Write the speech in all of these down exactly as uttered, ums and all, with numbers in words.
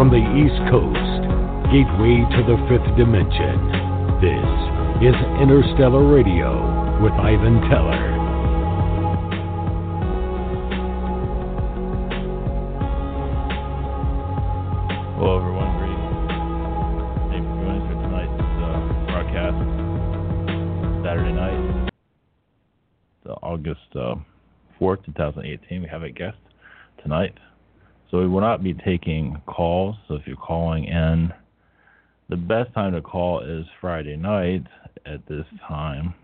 from the East Coast, gateway to the fifth dimension. This is Interstellar Radio with Ivan Teller. Hello, everyone. Greetings. Thanks for joining us for tonight's uh, broadcast. Saturday night, it's, uh, August uh, fourth, twenty eighteen. We have a guest tonight. So we will not be taking calls. So if you're calling in, the best time to call is Friday night at this time.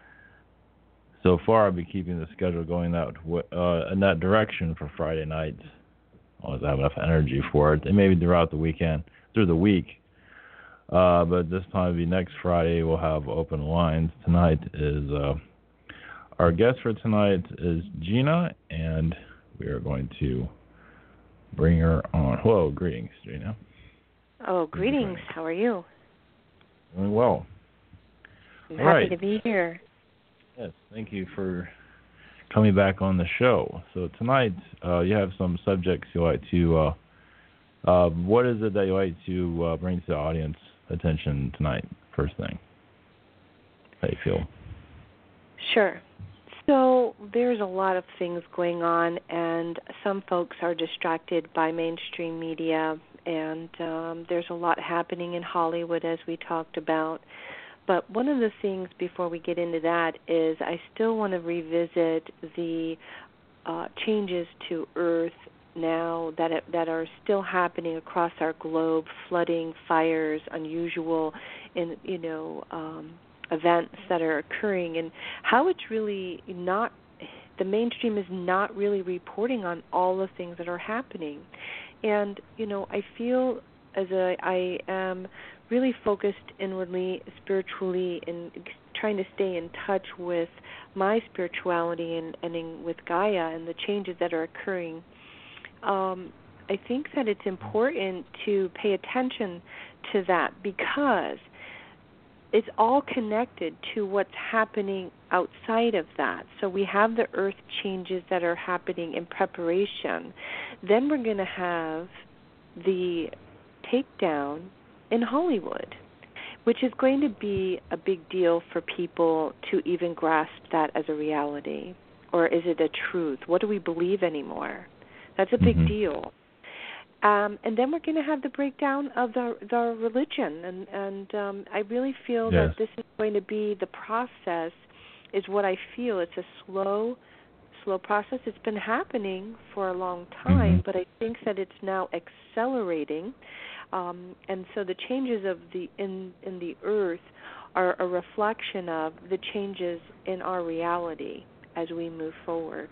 So far, I'll be keeping the schedule going that uh, in that direction for Friday nights. Always have enough energy for it. And maybe throughout the weekend, through the week. Uh, but this time, it'll be next Friday, we'll have open lines. Tonight is uh, our guest for tonight is Gina, and we are going to bring her on. Hello, greetings, Gina. Oh, greetings. How are you? Doing well. I'm All happy right. to be here. Yes, thank you for coming back on the show. So tonight, uh, you have some subjects you like to. Uh, uh, what is it that you like to uh, bring to the audience attention tonight? First thing, how you feel? Sure. So there's a lot of things going on, and some folks are distracted by mainstream media, and um, there's a lot happening in Hollywood, as we talked about. But one of the things before we get into that is I still want to revisit the uh, changes to Earth now that it, that are still happening across our globe: flooding, fires, unusual, in you know. Um, events that are occurring, and how it's really not, the mainstream is not really reporting on all the things that are happening. And, you know, I feel as a, I am really focused inwardly, spiritually, and trying to stay in touch with my spirituality and, and in, with Gaia and the changes that are occurring. Um, I think that it's important to pay attention to that because it's all connected to what's happening outside of that. So we have the earth changes that are happening in preparation. Then we're going to have the takedown in Hollywood, which is going to be a big deal for people to even grasp that as a reality. Or is it a truth? What do we believe anymore? That's a big Mm-hmm. deal. Um, and then we're going to have the breakdown of the, the religion, and, and um, I really feel Yes. that this is going to be the process, is what I feel. It's a slow, slow process. It's been happening for a long time, Mm-hmm. but I think that it's now accelerating, um, and so the changes of the in in the earth are a reflection of the changes in our reality as we move forward.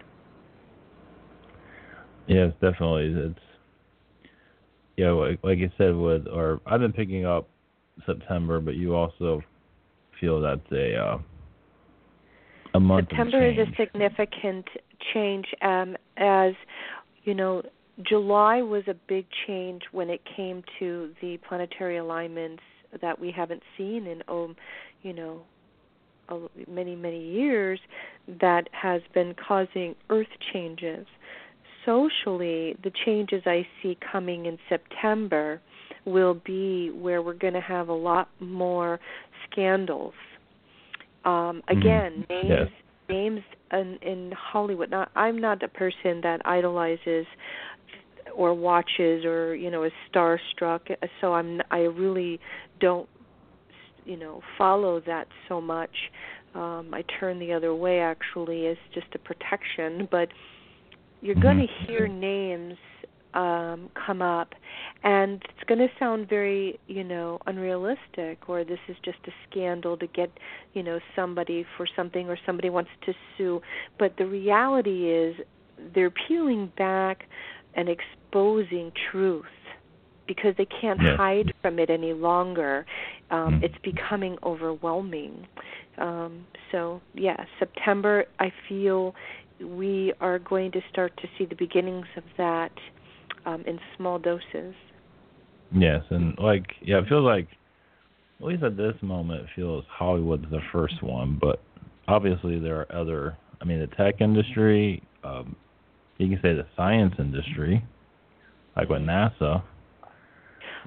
Yes, definitely. It's yeah, like, like you said, with or I've been picking up September, but you also feel that's a uh, a month September of is change. a significant change, um, as you know. July was a big change when it came to the planetary alignments that we haven't seen in, um, you know, many many years. That has been causing Earth changes. Socially, the changes I see coming in September will be where we're going to have a lot more scandals. Um, again, Mm-hmm. names Yes. names in, in Hollywood. Now, I'm not a person that idolizes or watches or you know is starstruck, so I'm I really don't you know follow that so much. Um, I turn the other way actually as just a protection, but you're Mm-hmm. going to hear names um, come up, and it's going to sound very, you know, unrealistic, or this is just a scandal to get, you know, somebody for something, or somebody wants to sue. But the reality is they're peeling back and exposing truth because they can't Yes. hide from it any longer. Um, Mm-hmm. It's becoming overwhelming. Um, so, yeah, September, I feel we are going to start to see the beginnings of that um, in small doses. Yes, and like yeah, it feels like at least at this moment, it feels Hollywood's the first one, but obviously there are other. I mean, the tech industry, um, you can say the science industry, like with NASA.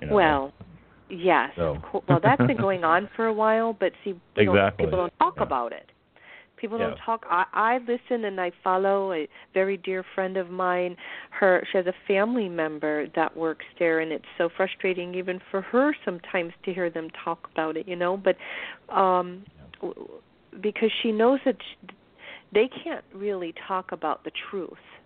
You know? Well, yes. So. Of course. Well, that's been going on for a while, but see, people, exactly. people don't talk yeah. about it. People yeah. don't talk. I, I listen and I follow a very dear friend of mine. Her, she has a family member that works there, and it's so frustrating even for her sometimes to hear them talk about it. You know, but um, yeah. because she knows that she, they can't really talk about the truth,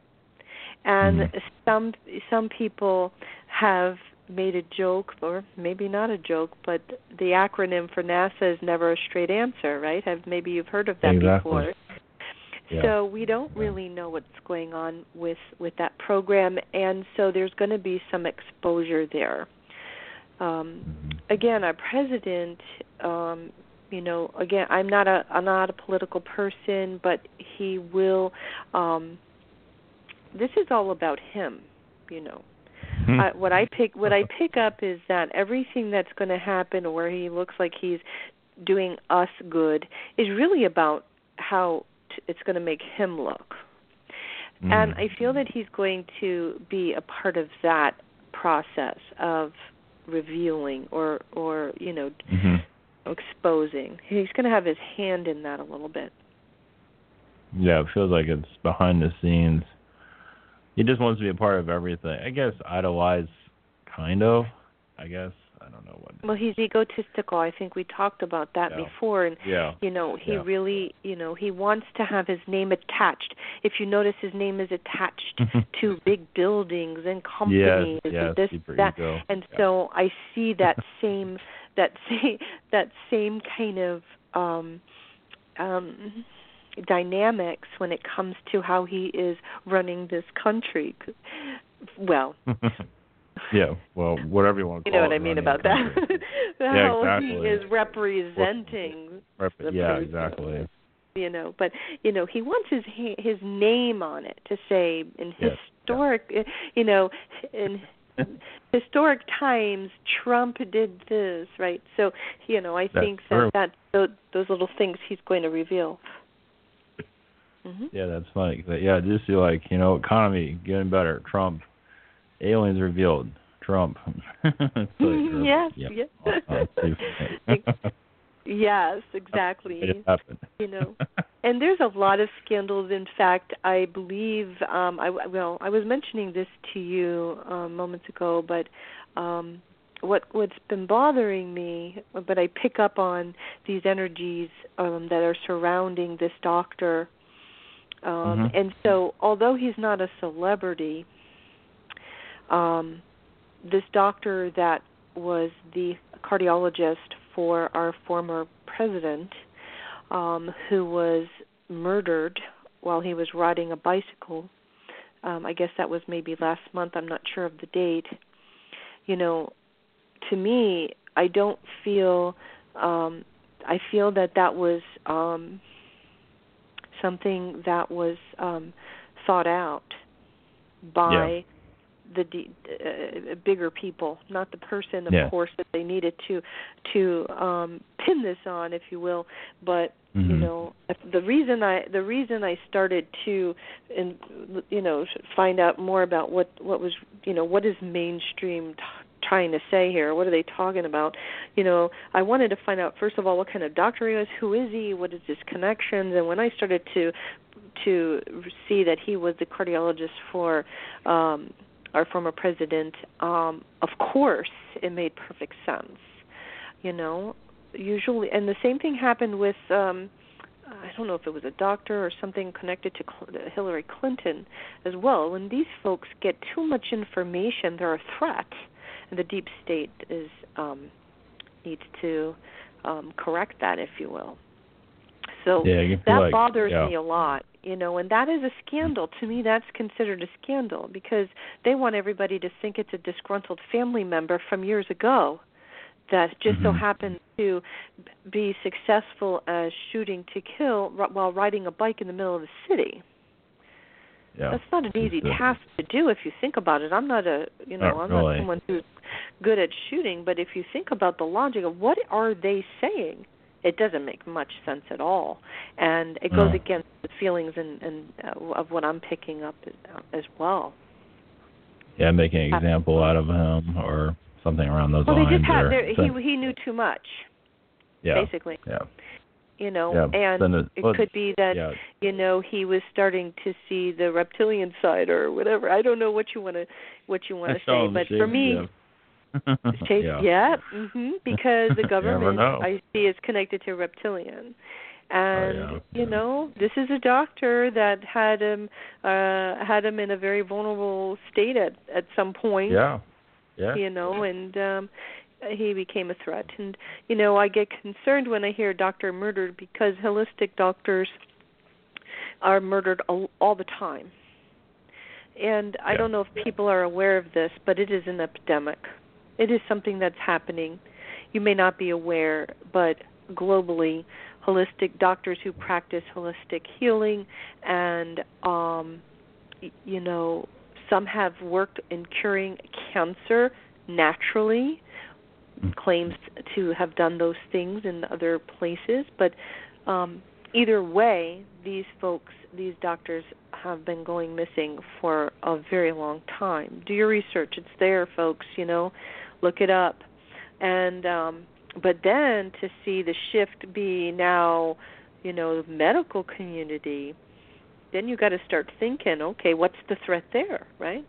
and mm-hmm. some some people have made a joke, or maybe not a joke, but the acronym for NASA is never a straight answer, right? Have, maybe you've heard of that exactly. before. Yeah. So we don't really know what's going on with, with that program, and so there's going to be some exposure there. Um, mm-hmm. Again, our president, um, you know, again, I'm not a I'm not a political person, but he will. Um, this is all about him, you know. Uh, what I pick what I pick up is that everything that's going to happen, or where he looks like he's doing us good, is really about how t- it's going to make him look. Mm. And I feel that he's going to be a part of that process of revealing or, or you know, mm-hmm. exposing. He's going to have his hand in that a little bit. Yeah, it feels like it's behind the scenes. He just wants to be a part of everything. I guess idolize, kind of. I guess I don't know what. Well, he's egotistical. I think we talked about that yeah. before, and yeah. you know, he yeah. really, you know, he wants to have his name attached. If you notice, his name is attached to big buildings and companies yes, yes, and this, super that, ego. and yeah. so I see that same, that same, that same kind of. Um, um, dynamics when it comes to how he is running this country. Well, yeah, well, whatever you want to call it. You know it, what I mean about that. yeah, how exactly. he is representing Rep- the Yeah, person, exactly. You know, but, you know, he wants his his name on it to say in yes. historic, yeah. you know, in historic times, Trump did this, right? So, you know, I That's think true. that, that those, those little things he's going to reveal. Mm-hmm. Yeah, that's funny. Yeah, just feel like, you know, economy getting better. Trump, aliens revealed. Trump. like, yes, yeah. yes. Oh, yes, exactly. It happened. You know, and there's a lot of scandals. In fact, I believe, um, I well, I was mentioning this to you uh, moments ago, but um, what what's been bothering me, but I pick up on these energies um, that are surrounding this doctor. Um, mm-hmm. And so, although he's not a celebrity, um, this doctor that was the cardiologist for our former president, um, who was murdered while he was riding a bicycle, um, I guess that was maybe last month, I'm not sure of the date. You know, to me, I don't feel, um, I feel that that was... Um, something that was um, thought out by yeah. the uh, bigger people, not the person, of yeah. course, that they needed to to um, pin this on, if you will. But mm-hmm. you know, the reason I the reason I started to, in, you know, find out more about what what was, you know, what is mainstream t- trying to say here? What are they talking about? You know, I wanted to find out, first of all, what kind of doctor he is, who is he, what is his connections, and when I started to to see that he was the cardiologist for um, our former president, um, of course, it made perfect sense. You know, usually, and the same thing happened with, um, I don't know if it was a doctor or something connected to Hillary Clinton as well. When these folks get too much information, they're a threat. And the deep state is um, needs to um, correct that, if you will. So yeah, that like, bothers yeah. me a lot, you know, and that is a scandal. To me, that's considered a scandal because they want everybody to think it's a disgruntled family member from years ago that just mm-hmm. so happened to be successful as shooting to kill while riding a bike in the middle of the city. Yeah. That's not an easy the, task to do if you think about it. I'm not a, you know, I'm really. not someone who's good at shooting, but if you think about the logic of what are they saying, it doesn't make much sense at all, and it goes no. against the feelings and, and uh, of what I'm picking up as, uh, as well. Yeah, making an example out of him or something around those well, lines. Well, they just had. Or, he he knew too much. Yeah. Basically. Yeah. You know, yeah. and it, it well, could be that yeah. you know he was starting to see the reptilian side or whatever. I don't know what you want to what you want to say, but for me, shape, yeah, yeah mm-hmm, because the government I see is connected to reptilian. And oh, yeah. you yeah. know, this is a doctor that had him uh, had him in a very vulnerable state at at some point. Yeah, yeah. You know, and um, he became a threat. And you know, I get concerned when I hear a doctor murdered because holistic doctors are murdered all, all the time. And I yeah. don't know if people are aware of this, but it is an epidemic. It is something that's happening. You may not be aware, but globally, holistic doctors who practice holistic healing and, um, you know, some have worked in curing cancer naturally, claims to have done those things in other places. But um, either way, these folks, these doctors have been going missing for a very long time. Do your research. It's there, folks, you know. Look it up. And um, but then to see the shift be now, you know, the medical community, then you got to start thinking, okay, what's the threat there, right?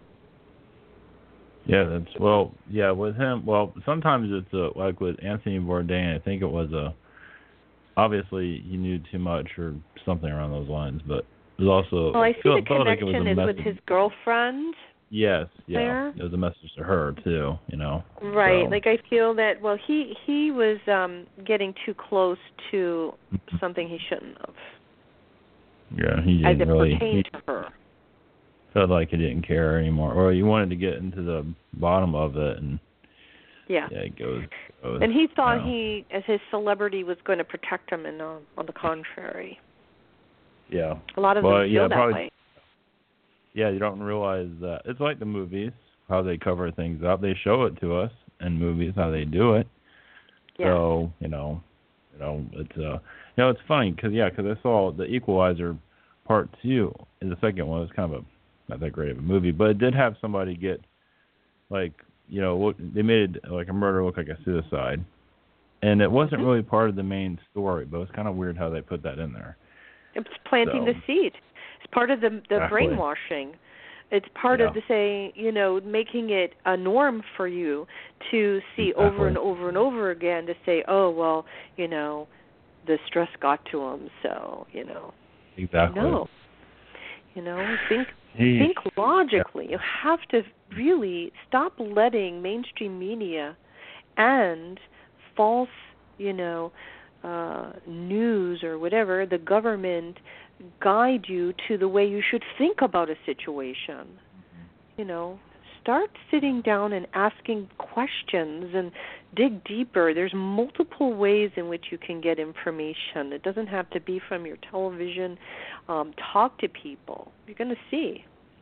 Yeah, that's well, yeah, with him. Well, sometimes it's a, like with Anthony Bourdain. I think it was a obviously he knew too much or something around those lines, but it was also. Well, I see felt, the felt like connection it was a is with his girlfriend. Yes, yeah, there. It was a message to her too, you know. Right, so. like I feel that. Well, he he was um, getting too close to something he shouldn't have. Yeah, he as didn't it really. pertained He to her. Felt like he didn't care anymore, or he wanted to get into the bottom of it, and yeah, yeah, it goes. goes and he thought you know. he, as his celebrity, was going to protect him, and uh, on the contrary. Yeah. A lot of well, them feel yeah, that probably, way. Yeah, you don't realize that. It's like the movies, how they cover things up. They show it to us in movies, how they do it. Yeah. So, you know, you know, it's, uh, you know, it's funny, because, yeah, because I saw The Equalizer Part two, and the second one was kind of a, not that great of a movie, but it did have somebody get, like, you know, look, they made it, like a murder look like a suicide. And it wasn't mm-hmm. really part of the main story, but it was kind of weird how they put that in there. It's planting so. the seed. It's part of the the exactly. brainwashing. It's part yeah. of the saying, you know, making it a norm for you to see exactly. over and over and over again to say, oh, well, you know, the stress got to him, so, you know. Exactly. No. You know, think Jeez. think logically. Yeah. You have to really stop letting mainstream media and false, you know, uh, news or whatever, the government guide you to the way you should think about a situation. Mm-hmm. You know, start sitting down and asking questions and dig deeper. There's multiple ways in which you can get information. It doesn't have to be from your television. Um, talk to people. You're going to see.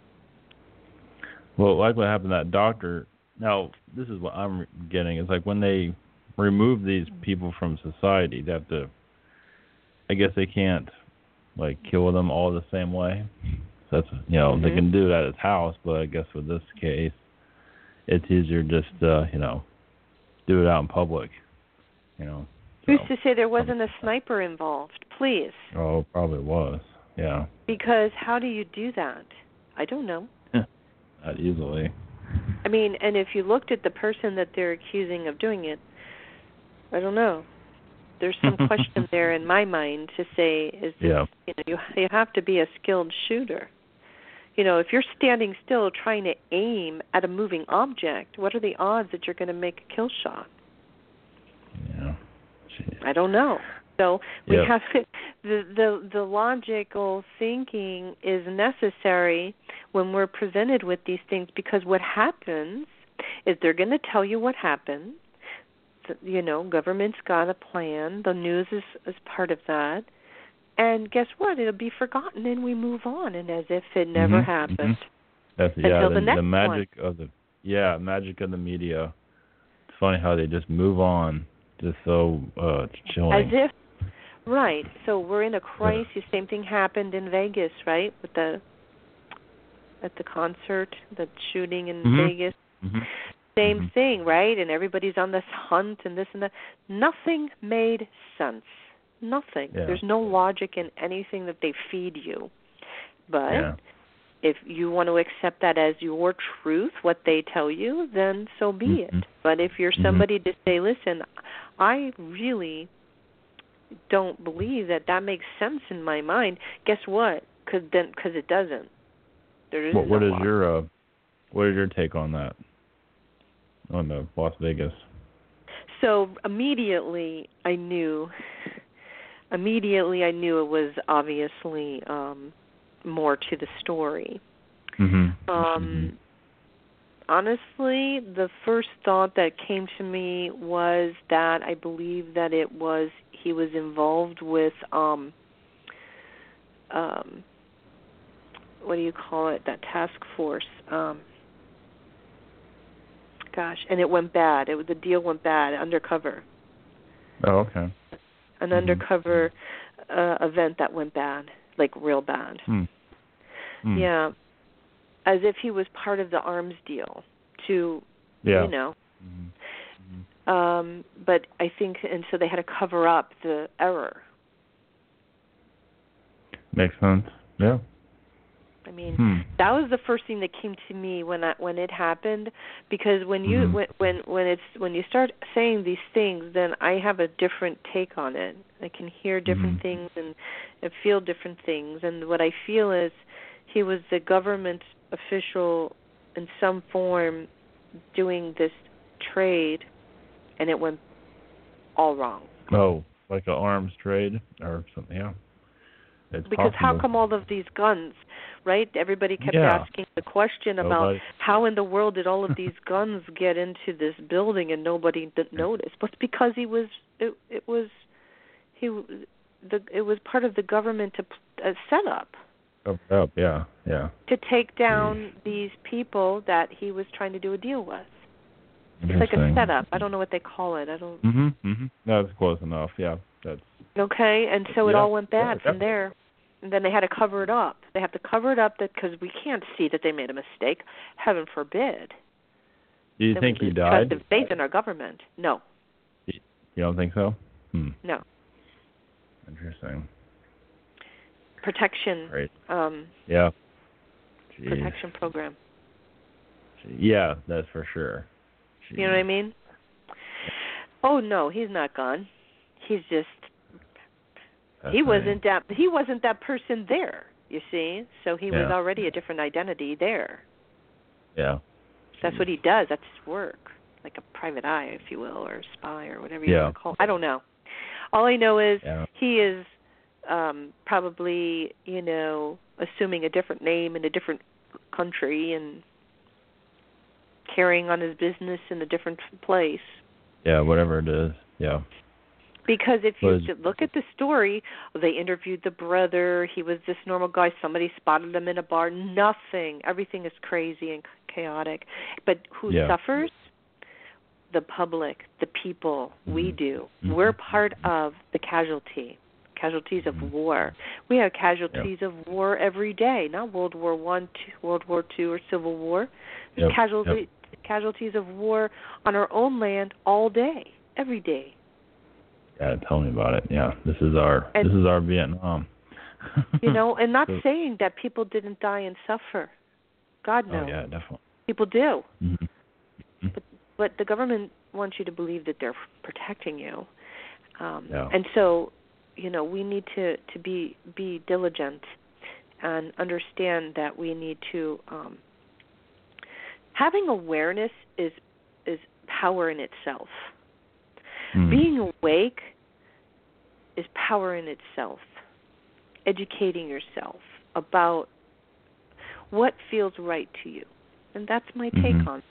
Well, like what happened to that doctor, now this is what I'm getting, is like when they remove these people from society, they have to, I guess they can't, like, kill them all the same way. So that's, you know, mm-hmm. they can do it at his house, but I guess with this case, it's easier just, uh, you know, do it out in public, you know. So. Who's to say there wasn't a sniper involved, please? Oh, probably was, yeah. Because how do you do that? I don't know. Not easily. I mean, and if you looked at the person that they're accusing of doing it, I don't know. There's some question there in my mind to say, is this, yeah. you know, you you have to be a skilled shooter. You know, if you're standing still trying to aim at a moving object, what are the odds that you're going to make a kill shot? Yeah. Jeez. I don't know. So we yep. have the, the the logical thinking is necessary when we're presented with these things, because what happens is they're going to tell you what happened. You know, government's got a plan. The news is, is part of that. And guess what? It'll be forgotten and we move on, and as if it never mm-hmm. happened. Mm-hmm. That's, until yeah, the, the, next the magic one. of the yeah, magic of the media. It's funny how they just move on, just so uh, chilling. As if, right. So we're in a crisis. Yeah. Same thing happened in Vegas, right, with the at the concert, the shooting in mm-hmm. Vegas. Mm-hmm. same mm-hmm. thing, right? And everybody's on this hunt and this and that. Nothing made sense. Nothing. Yeah. There's no logic in anything that they feed you. But yeah. if you want to accept that as your truth, what they tell you, then so be mm-hmm. it. But if you're mm-hmm. somebody to say, listen, I really don't believe that that makes sense in my mind, guess what? Cause then, because it doesn't. There is what, what no is logic. your uh, what is your take on that? On the Las Vegas. So immediately I knew. Immediately I knew it was obviously um, more to the story. Mm-hmm. Um, mm-hmm. Honestly, the first thought that came to me was that I believe that it was he was involved with um, um, what do you call it? That task force. Um, gosh, and it went bad. It was the deal went bad. Undercover. Oh, okay. An mm-hmm. undercover uh, event that went bad, like real bad. Mm. Mm. Yeah, as if he was part of the arms deal to, yeah. you know. Mm-hmm. Um, but I think, and so they had to cover up the error. Makes sense. Yeah. I mean, hmm. that was the first thing that came to me when I, when it happened, because when you mm-hmm. when, when when it's when you start saying these things, then I have a different take on it. I can hear different mm-hmm. things and, and feel different things, and what I feel is he was the government official in some form doing this trade, and it went all wrong. Oh, like an arms trade or something? Yeah. It's because possible. how come all of these guns, right? Everybody kept yeah. asking the question about nobody. how in the world did all of these guns get into this building and nobody didn't notice. But it's because he was, it, it was, he, the, it was part of the government to uh, set up. Up, up, yeah, yeah. To take down these people that he was trying to do a deal with. It's like a setup. I don't know what they call it. I don't. Mhm, mhm. That's close enough. Yeah, that's. Okay, and so it yeah, all went bad yeah, from there. And then they had to cover it up. They have to cover it up because we can't see that they made a mistake. Heaven forbid. Do you then think we he lose died? trust and faith in our government. No. You don't think so? Hmm. No. Interesting. Protection. Right. Um, yeah. Jeez. Protection program. Yeah, that's for sure. Jeez. You know what I mean? Oh no, he's not gone. He's just. He wasn't that. He wasn't that person there. You see, so he yeah. was already a different identity there. Yeah. That's what he does. That's his work, like a private eye, if you will, or a spy, or whatever you yeah. want to call it. I don't know. All I know is yeah. he is um, probably, you know, assuming a different name in a different country and carrying on his business in a different place. Yeah, whatever it is. Yeah. Because if you Was, look at the story, they interviewed the brother. He was this normal guy. Somebody spotted him in a bar. Nothing. Everything is crazy and chaotic. But who yeah. suffers? The public, the people. Mm-hmm. We do. Mm-hmm. We're part of the casualty, casualties of mm-hmm. war. We have casualties yep. of war every day, not World War One, World War Two, or Civil War. There's yep. casualty, yep. casualties of war on our own land all day, every day. Yeah, tell me about it. Yeah, this is our and, this is our Vietnam. You know, and not so, saying that people didn't die and suffer. God knows. Oh yeah, definitely. People do. Mm-hmm. But but the government wants you to believe that they're protecting you. Um, yeah. And so, you know, we need to, to be be diligent and understand that we need to um, having awareness is is power in itself. Mm. Being awake is power in itself. Educating yourself about what feels right to you. And that's my take mm-hmm. on it.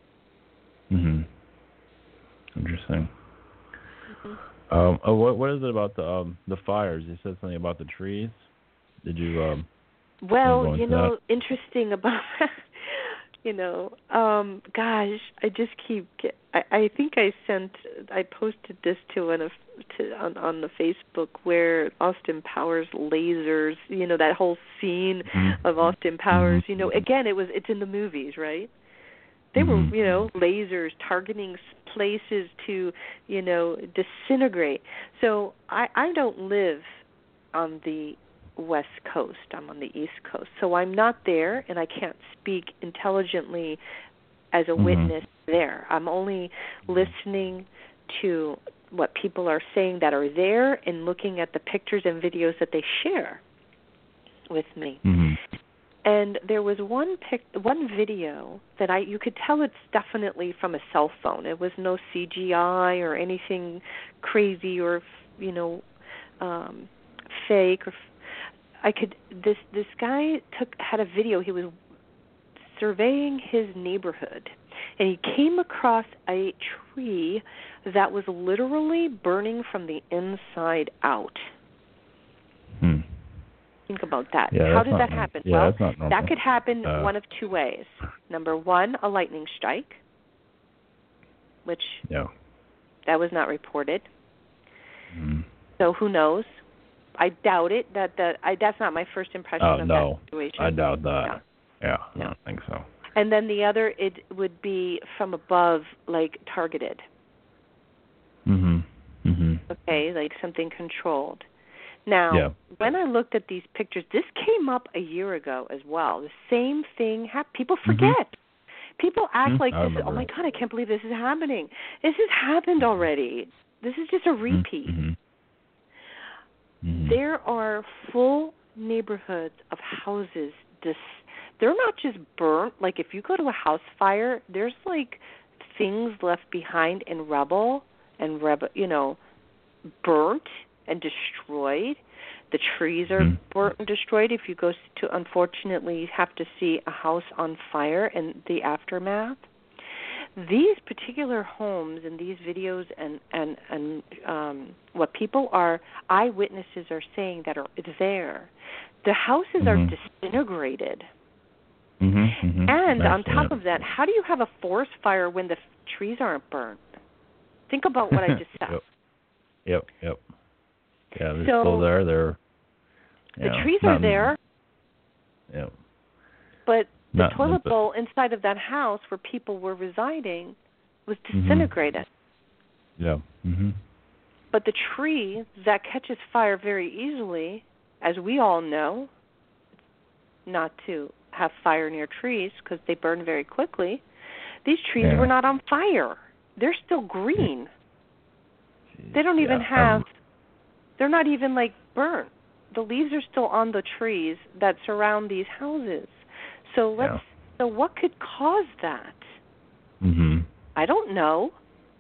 Mhm. Interesting. Mm-hmm. Um, oh, what what is it about the um, the fires? You said something about the trees. Did you? Um, well, you know, that? interesting about that. You know, um, gosh, I just keep. Get, I, I think I sent. I posted this to an to on on the Facebook where Austin Powers lasers. You know, that whole scene mm-hmm. of Austin Powers. Mm-hmm. You know, again, it was. It's in the movies, right? They mm-hmm. were, you know, lasers targeting places to, you know, disintegrate. So I, I don't live on the West Coast. I'm on the East Coast. So I'm not there, and I can't speak intelligently as a mm-hmm. witness there. I'm only listening to what people are saying that are there and looking at the pictures and videos that they share with me. Mm-hmm. And there was one pic, one video that I you could tell it's definitely from a cell phone. It was no C G I or anything crazy or, you know, um, fake. Or I could this this guy took had a video. He was surveying his neighborhood, and he came across a tree that was literally burning from the inside out. Hmm. Think about that. Yeah, How did that normal. happen? Yeah, well, that's not normal. that could happen uh, one of two ways. Number one, a lightning strike, which yeah. that was not reported. Mm-hmm. So who knows? I doubt it. That that I that's not my first impression Oh, of no. that situation. I doubt that. No. Yeah, No. I don't think so. And then the other, it would be from above, like targeted. Mhm. Mhm. Okay, like something controlled. Now, yeah. when I looked at these pictures, this came up a year ago as well. The same thing happened. People forget. Mm-hmm. People act mm-hmm. like I this is, oh my it. God, I can't believe this is happening. This has happened already. This is just a repeat. Mm-hmm. Mm-hmm. There are full neighborhoods of houses. Dis- they're not just burnt. Like if you go to a house fire, there's like things left behind in rubble and rub- you know, burnt and destroyed. The trees are mm-hmm. burnt and destroyed. If you go to, unfortunately, have to see a house on fire and the aftermath. These particular homes and these videos and and and um, what people are eyewitnesses are saying that are there, the houses mm-hmm. are disintegrated. Mm-hmm. Mm-hmm. And That's on top it. of that, how do you have a forest fire when the f- trees aren't burnt? Think about what I just said. Yep. Yep. Yep. Yeah, they're so, still there. They're the know, trees are not, there. Yep. But the not, toilet but, bowl inside of that house where people were residing was disintegrated. Mm-hmm. Yeah. Mhm. But the tree that catches fire very easily, as we all know, not to have fire near trees because they burn very quickly. These trees yeah. were not on fire. They're still green. Jeez. They don't even yeah. have, um, they're not even like burnt. The leaves are still on the trees that surround these houses. So let's, yeah. so what could cause that? Mhm. I don't know.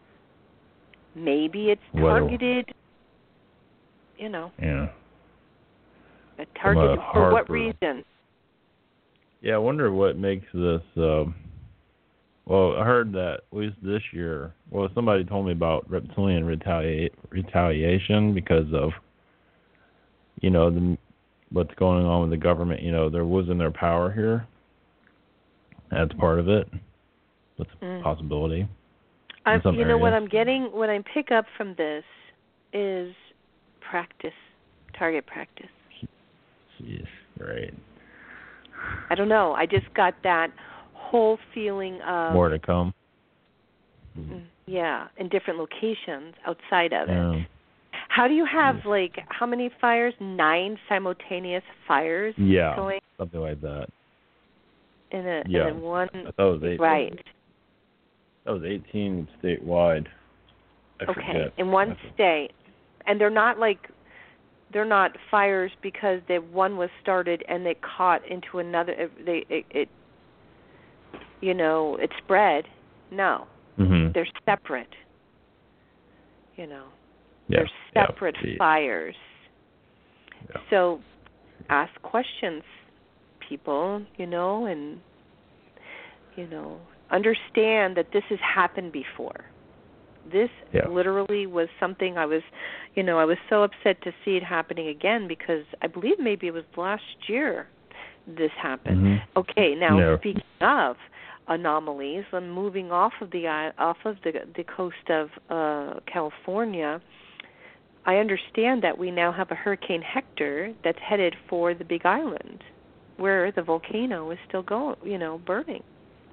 Maybe it's What- targeted, you know, Yeah. targeted for what Harper. reason? Yeah, I wonder what makes this. Um, well, I heard that at least this year. Well, somebody told me about reptilian retaliate, retaliation because of, you know, the, what's going on with the government. You know, they're losing their power here. That's part of it. That's a Mm. possibility. I'm, some you know what areas. I'm getting, what I pick up from this is practice, target practice. Jeez, right. I don't know. I just got that whole feeling of More to come. yeah, in different locations outside of Yeah. it. How do you have like how many fires? Nine simultaneous fires Yeah, going something like that. in a Yeah. in one I thought it was eight. right. That was eighteen statewide. I Okay, forget. in one state, and they're not like they're not fires because the one was started and it caught into another. It, they it, it you know it spread. No, Mm-hmm. they're separate. You know, Yeah. they're separate yeah. fires. Yeah. So ask questions, people. You know, and you know understand that this has happened before. This Yeah. literally was something I was, you know, I was so upset to see it happening again because I believe maybe it was last year this happened. Mm-hmm. Okay, now No. speaking of anomalies, I'm moving off of the off of the the coast of uh, California. I understand that we now have a Hurricane Hector that's headed for the Big Island, where the volcano is still going, you know, burning.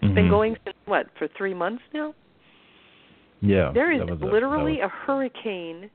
It's been going since, what, for three months now? Yeah. There is that was literally a, a hurricane.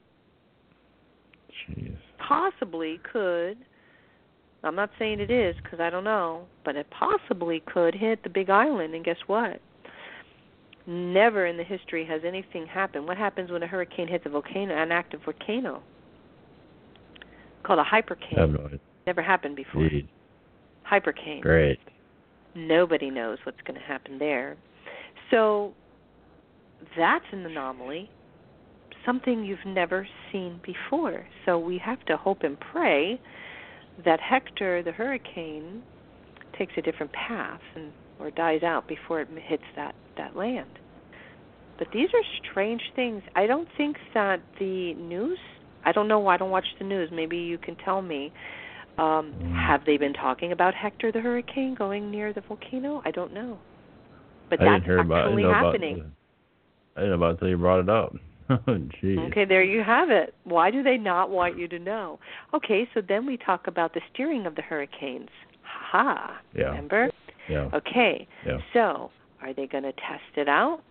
Jeez. Possibly could, I'm not saying it is because I don't know, but it possibly could hit the Big Island, and guess what? Never in the history has anything happened. What happens when a hurricane hits a volcano, an active volcano? Called a hypercane. I have no idea. Never happened before. Jeez. Hypercane. Great. Nobody knows what's going to happen there. So that's an anomaly, something you've never seen before. So we have to hope and pray that Hector, the hurricane, takes a different path and or dies out before it hits that, that land. But these are strange things. I don't think that the news, I don't know, I don't watch the news. Maybe you can tell me. Um, have they been talking about Hector the hurricane going near the volcano? I don't know. But I that's didn't hear about, actually I didn't know happening. About, I didn't know about it until you brought it up. Jeez. Okay, there you have it. Why do they not want you to know? Okay, so then we talk about the steering of the hurricanes. Ha-ha. Yeah. Remember? Yeah. Okay, yeah. so are they going to test it out?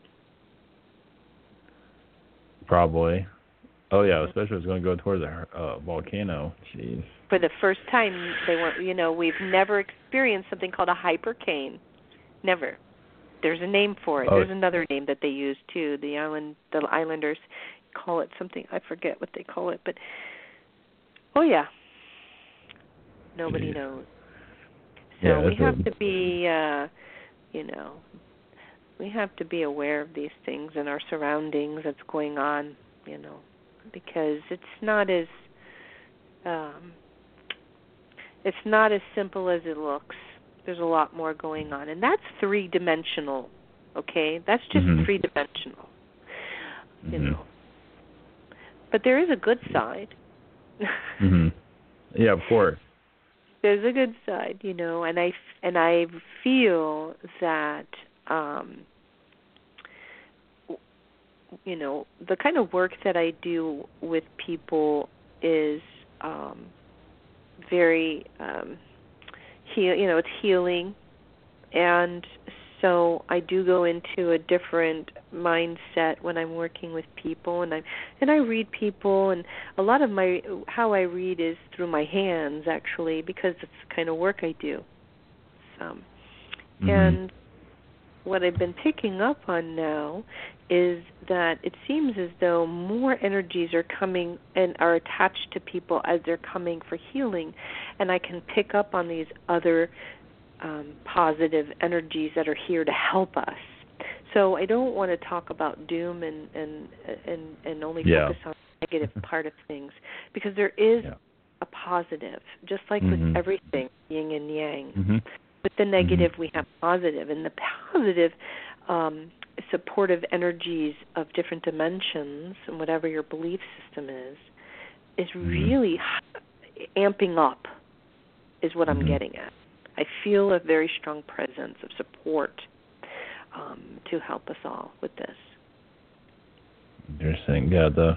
Probably. Oh, yeah, especially if it's going to go toward the uh, volcano. Jeez. For the first time, they want, you know, we've never experienced something called a hypercane. Never. There's a name for it. Oh. There's another name that they use too. The island, the islanders call it something. I forget what they call it, but oh yeah, nobody Jeez. knows. So yeah, we have a... to be, uh, you know, we have to be aware of these things and our surroundings that's going on, you know, because it's not as um, it's not as simple as it looks. There's a lot more going on, and that's three-dimensional, okay? That's just mm-hmm. three-dimensional, you mm-hmm. know. But there is a good side. mm-hmm. Yeah, of course. There's a good side, you know, and I, and I feel that, um, you know, the kind of work that I do with people is um, very... Um, Heal, you know, it's healing, and so I do go into a different mindset when I'm working with people, and I and I read people, and a lot of my how I read is through my hands actually, because it's the kind of work I do. Um, mm-hmm. And what I've been picking up on now is that it seems as though more energies are coming and are attached to people as they're coming for healing, and I can pick up on these other um, positive energies that are here to help us. So I don't want to talk about doom and and and, and only yeah. focus on the negative part of things, because there is yeah. a positive, just like mm-hmm. with everything, yin and yang. Mm-hmm. With the negative, mm-hmm. we have positive, and the positive um, supportive energies of different dimensions, and whatever your belief system is, is mm-hmm. really amping up, is what mm-hmm. I'm getting at. I feel a very strong presence of support um, to help us all with this. Interesting. Yeah, the...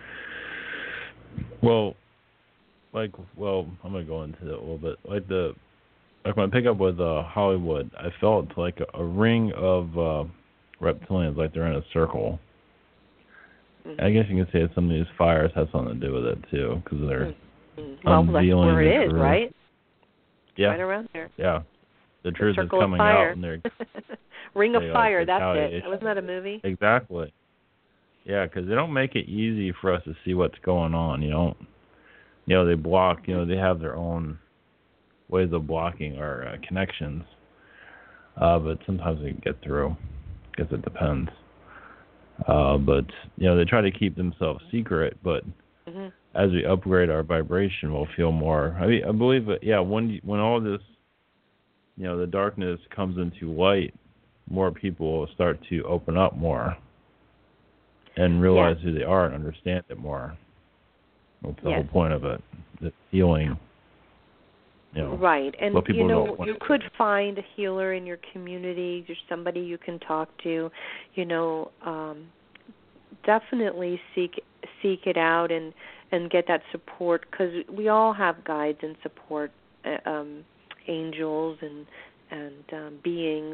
Well, like, well, I'm going to go into it a little bit. Like, the... Like when I pick up with uh, Hollywood, I felt like a, a ring of uh, reptilians, like they're in a circle. Mm-hmm. I guess you can say some of these fires have something to do with it too, because they're mm-hmm. well, that's where it is, truth. Right? Yeah, right around there. Yeah, the truth the is coming out, and they're ring of they, fire. Like, that's it. Wasn't that a movie? Exactly. Yeah, because they don't make it easy for us to see what's going on. You know, you know they block. You know they have their own ways of blocking our uh, connections, uh, but sometimes we can get through. I guess it depends. Uh, but you know, they try to keep themselves secret. But mm-hmm. as we upgrade our vibration, we'll feel more. I mean, I believe that. Yeah, when when all this, you know, the darkness comes into light, more people will start to open up more and realize yeah. who they are and understand it more. That's the yes. whole point of it. The healing. You know, right, and you know, know you could find a healer in your community. There's somebody you can talk to. You know, um, definitely seek seek it out and, and get that support, because we all have guides and support, uh, um, angels and and um, beings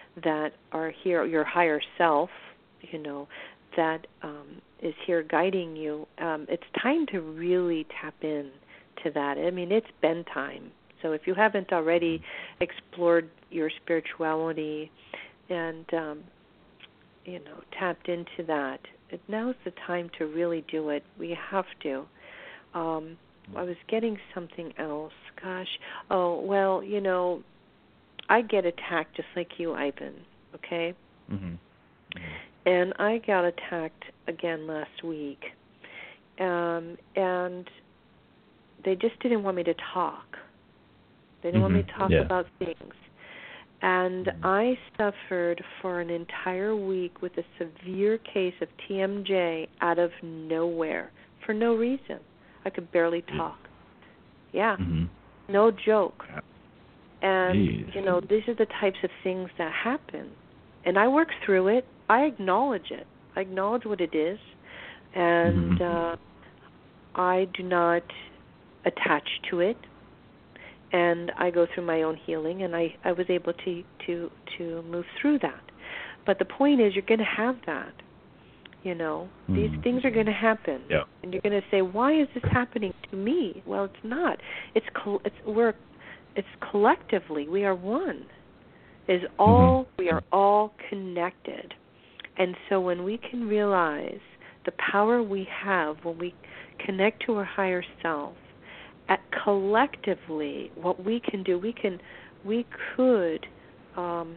that are here, your higher self, you know, that um, is here guiding you, um, it's time to really tap in to that. I mean, it's been time. So if you haven't already explored your spirituality and, um, you know, tapped into that, it, now's the time to really do it. We have to. Um, I was getting something else. Gosh. Oh, well, you know, I get attacked just like you, Ivan, okay? Mm-hmm. And I got attacked again last week. Um, and they just didn't want me to talk. They didn't Mm-hmm. want me to talk yeah. about things. And mm-hmm. I suffered for an entire week with a severe case of T M J out of nowhere for no reason. I could barely talk. Yeah, mm-hmm. no joke. And, Jeez. you know, these are the types of things that happen. And I work through it. I acknowledge it. I acknowledge what it is. And mm-hmm. uh, I do not attach to it. And I go through my own healing, and I, I was able to, to, to move through that. But the point is, you're going to have that. You know, mm-hmm. these things are going to happen. Yeah. And you're going to say, why is this happening to me? Well, it's not. It's, it's we're It's collectively, we are one. Is all mm-hmm. we are all connected. And so when we can realize the power we have when we connect to our higher self, at collectively what we can do, we can we could um,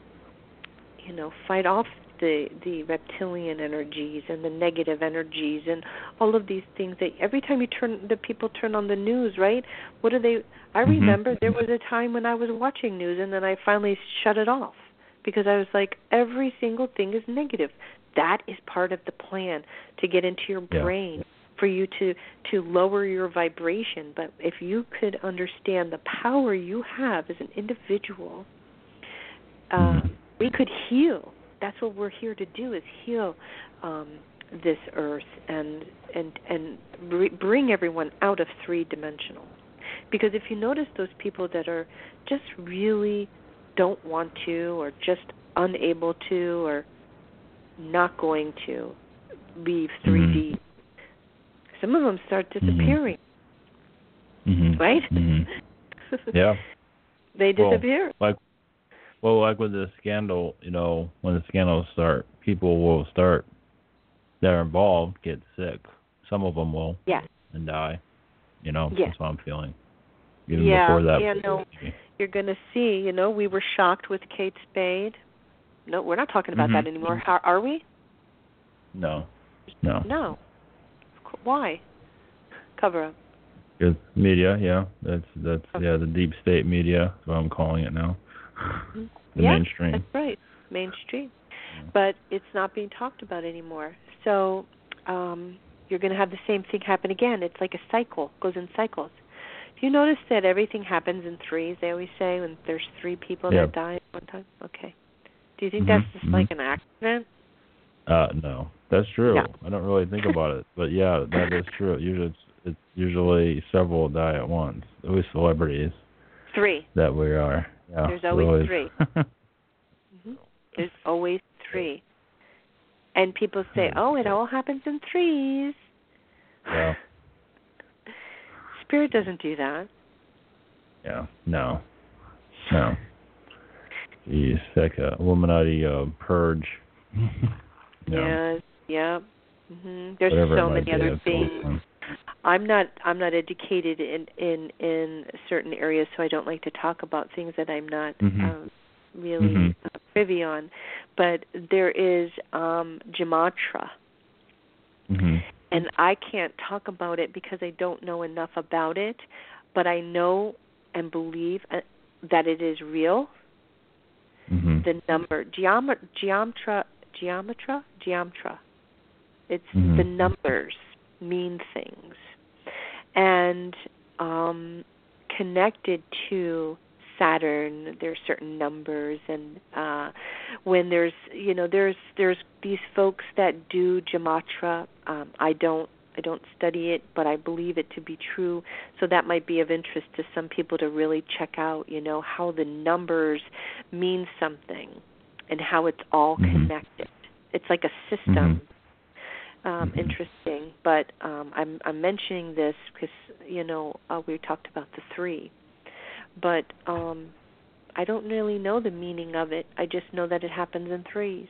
you know, fight off the the reptilian energies and the negative energies and all of these things that every time you turn the people turn on the news, right? What do they I remember mm-hmm. there was a time when I was watching news and then I finally shut it off because I was like, every single thing is negative. That is part of the plan to get into your brain, yeah. for you to, to lower your vibration. But if you could understand the power you have as an individual, uh, mm-hmm. we could heal. That's what we're here to do, is heal um, this earth and and and bring everyone out of three-dimensional. Because if you notice those people that are just really don't want to, or just unable to, or not going to leave three D, mm-hmm. some of them start disappearing, mm-hmm. right? Mm-hmm. Yeah. They disappear. Well, like, well, like with the scandal, you know, when the scandals start, people will start, they're involved, get sick. Some of them will, yes. and die. You know, yes. that's what I'm feeling. Even yeah, before that. Yeah, no, you're going to see, you know, we were shocked with Kate Spade. No, we're not talking about mm-hmm. that anymore. How, are we? No. No. No. Why? Cover up. Good media, yeah. That's that's okay. yeah, the deep state media. That's what I'm calling it now. Mm-hmm. The yeah, mainstream. That's right. Mainstream. Yeah. But it's not being talked about anymore. So um, you're going to have the same thing happen again. It's like a cycle. It goes in cycles. Do you notice that everything happens in threes, they always say, when there's three people yeah. that die at one time? Okay. Do you think mm-hmm. that's just mm-hmm. like an accident? Uh, no. That's true. No. I don't really think about it. But yeah, that is true. Usually it's, it's usually several die at once. At least celebrities. Three. That we are. Yeah, there's always, always. three. mm-hmm. There's always three. And people say, oh, it all happens in threes. Yeah. Spirit doesn't do that. Yeah, no. No. Jeez, like a Illuminati uh, purge. yeah. Yes, yeah. Mm-hmm. There's Whatever so many other things. Awesome. I'm not I'm not educated in, in, in certain areas, so I don't like to talk about things that I'm not mm-hmm. um, really mm-hmm. uh, privy on. But there is um, Gematria. Mm-hmm. And I can't talk about it because I don't know enough about it, but I know and believe that it is real. Mm-hmm. The number, geometry, geometry, geometry, geometry. It's mm-hmm. the numbers mean things. And um, connected to Saturn, there's certain numbers, and uh, when there's, you know, there's there's these folks that do gematria. Um, I don't I don't study it, but I believe it to be true. So that might be of interest to some people to really check out, you know, how the numbers mean something. and how it's all mm-hmm. connected. It's like a system. Mm-hmm. Um, mm-hmm. Interesting, but um, I'm, I'm mentioning this because, you know, uh, we talked about the three. But um, I don't really know the meaning of it. I just know that it happens in threes.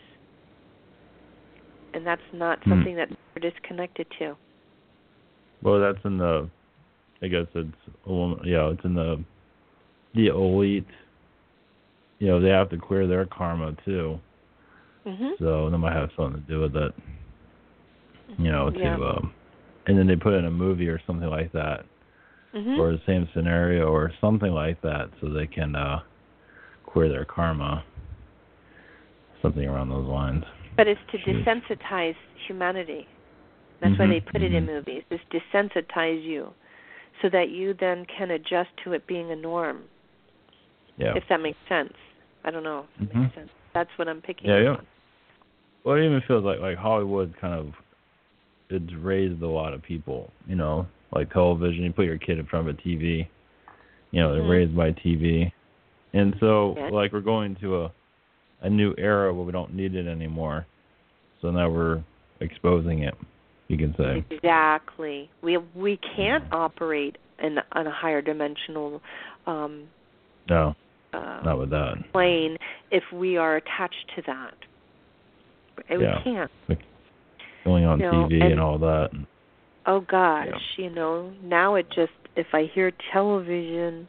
And that's not mm. something that we're disconnected to. Well, that's in the, I guess it's, yeah, it's in the, the elite, you know, they have to clear their karma too. Mm-hmm. So that might have something to do with it. You know, to yeah. um, and then they put in a movie or something like that, mm-hmm. or the same scenario or something like that, so they can uh, clear their karma, something around those lines. But it's to Jeez. desensitize humanity. That's mm-hmm. why they put it mm-hmm. in movies. Is desensitize you, so that you then can adjust to it being a norm. Yeah. If that makes sense. I don't know if that mm-hmm. makes sense. That's what I'm picking yeah, up yeah. on. Well, it even feels like like Hollywood kind of, it's raised a lot of people, you know, like television. You put your kid in front of a T V, you know, mm-hmm. they're raised by T V. And so, yeah. like, we're going to a, a new era where we don't need it anymore. So now we're exposing it, you can say. Exactly. We we can't operate in on a higher dimensional um, no, uh, not with that. plane if we are attached to that. We yeah. can't. Like going on you know, T V and, and all that. Oh gosh, yeah. you know, now it just, if I hear television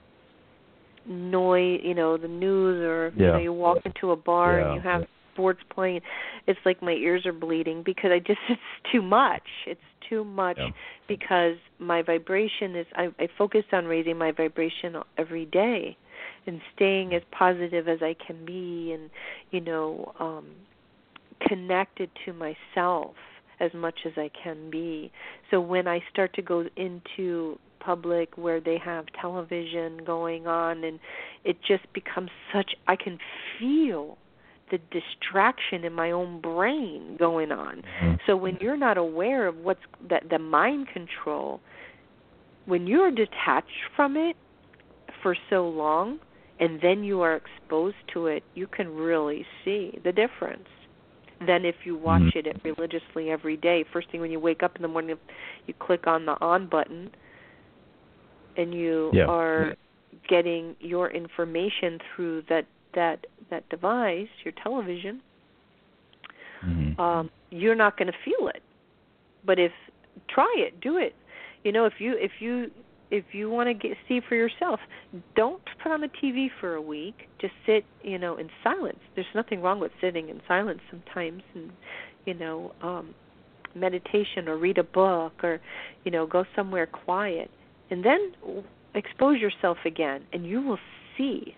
noise, you know, the news, or yeah. you know, you walk into a bar yeah. and you have sports playing, it's like my ears are bleeding because I just, it's too much. It's too much yeah. because my vibration is, I, I focus on raising my vibration every day and staying as positive as I can be, and, you know, um, connected to myself as much as I can be. So when I start to go into public where they have television going on, and it just becomes such, I can feel the distraction in my own brain going on. Mm-hmm. So when you're not aware of what's that, the mind control, when you're detached from it for so long and then you are exposed to it, you can really see the difference. Then if you watch mm-hmm. it religiously every day, first thing when you wake up in the morning, you click on the on button and you yeah. are getting your information through that, that, that device, your television, mm-hmm. um, you're not going to feel it. But if, try it, do it. You know, if you, if you, if you want to get, see for yourself, don't put on the T V for a week. Just sit, you know, in silence. There's nothing wrong with sitting in silence sometimes, and, you know, um, meditation, or read a book, or, you know, go somewhere quiet. And then expose yourself again, and you will see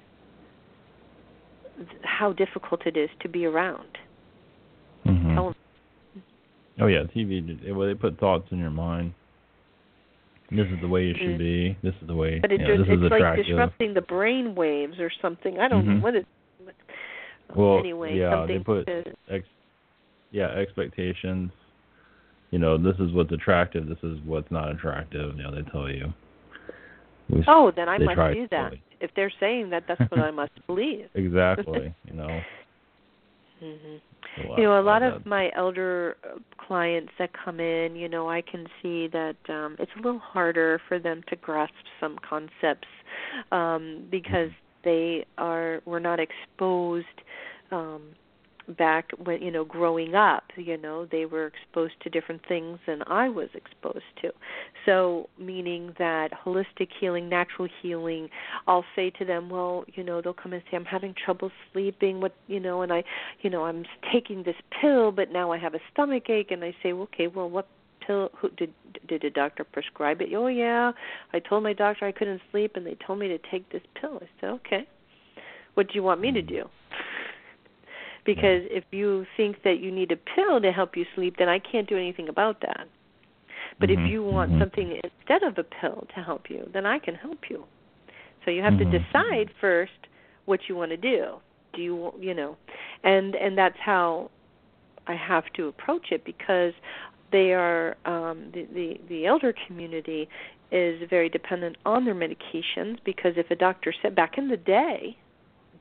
how difficult it is to be around. Mm-hmm. Tell oh, yeah, T V, well, they put thoughts in your mind. This is the way you should be. This is the way. But it yeah, just, this it's is like attractive. disrupting the brain waves or something. I don't mm-hmm. know what it is. Well, anyway, yeah, something they put to, ex, yeah expectations. You know, this is what's attractive. This is what's not attractive. You know, they tell you. We, oh, then I must try do that. to If they're saying that, that's what I must believe. Exactly. You know. Mm-hmm. A You know, a lot of of my elder clients that come in, you know, I can see that um, it's a little harder for them to grasp some concepts um, because they are were not exposed um, back when, you know, growing up. You know, they were exposed to different things than I was exposed to. So, meaning that holistic healing, natural healing, I'll say to them, well, you know, they'll come and say, I'm having trouble sleeping, what, you know, and I, you know, I'm taking this pill, but now I have a stomach ache, and I say, okay, well, what pill, who, did did a doctor prescribe it? Oh, yeah, I told my doctor I couldn't sleep, and they told me to take this pill. I said, okay, what do you want me to do? Because if you think that you need a pill to help you sleep, then I can't do anything about that. But mm-hmm. if you want mm-hmm. something instead of a pill to help you, then I can help you. So you have mm-hmm. to decide first what you want to do. Do you, you know, and and that's how I have to approach it, because they are um, the, the the elder community is very dependent on their medications, because if a doctor said back in the day,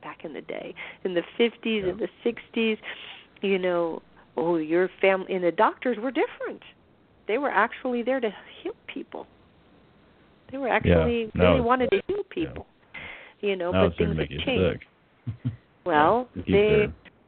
back in the day. In the fifties, yeah. in the sixties, you know, oh, your family, and the doctors were different. They were actually there to heal people. They were actually, yeah. they wanted to heal people. Yeah. You know, now but things make have you changed. Sick. Well, yeah, they,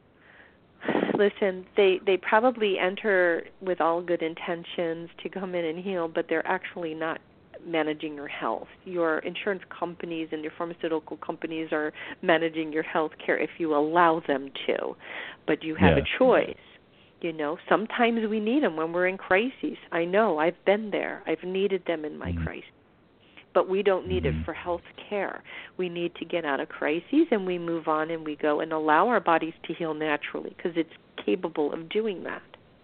listen, they, they probably enter with all good intentions to come in and heal, but they're actually not managing your health. Your insurance companies and your pharmaceutical companies are managing your health care if you allow them to. But you have yeah. a choice. You know, sometimes we need them when we're in crises. I know. I've been there. I've needed them in my mm-hmm. crisis. But we don't need mm-hmm. it for health care. We need to get out of crises and we move on and we go and allow our bodies to heal naturally because it's capable of doing that.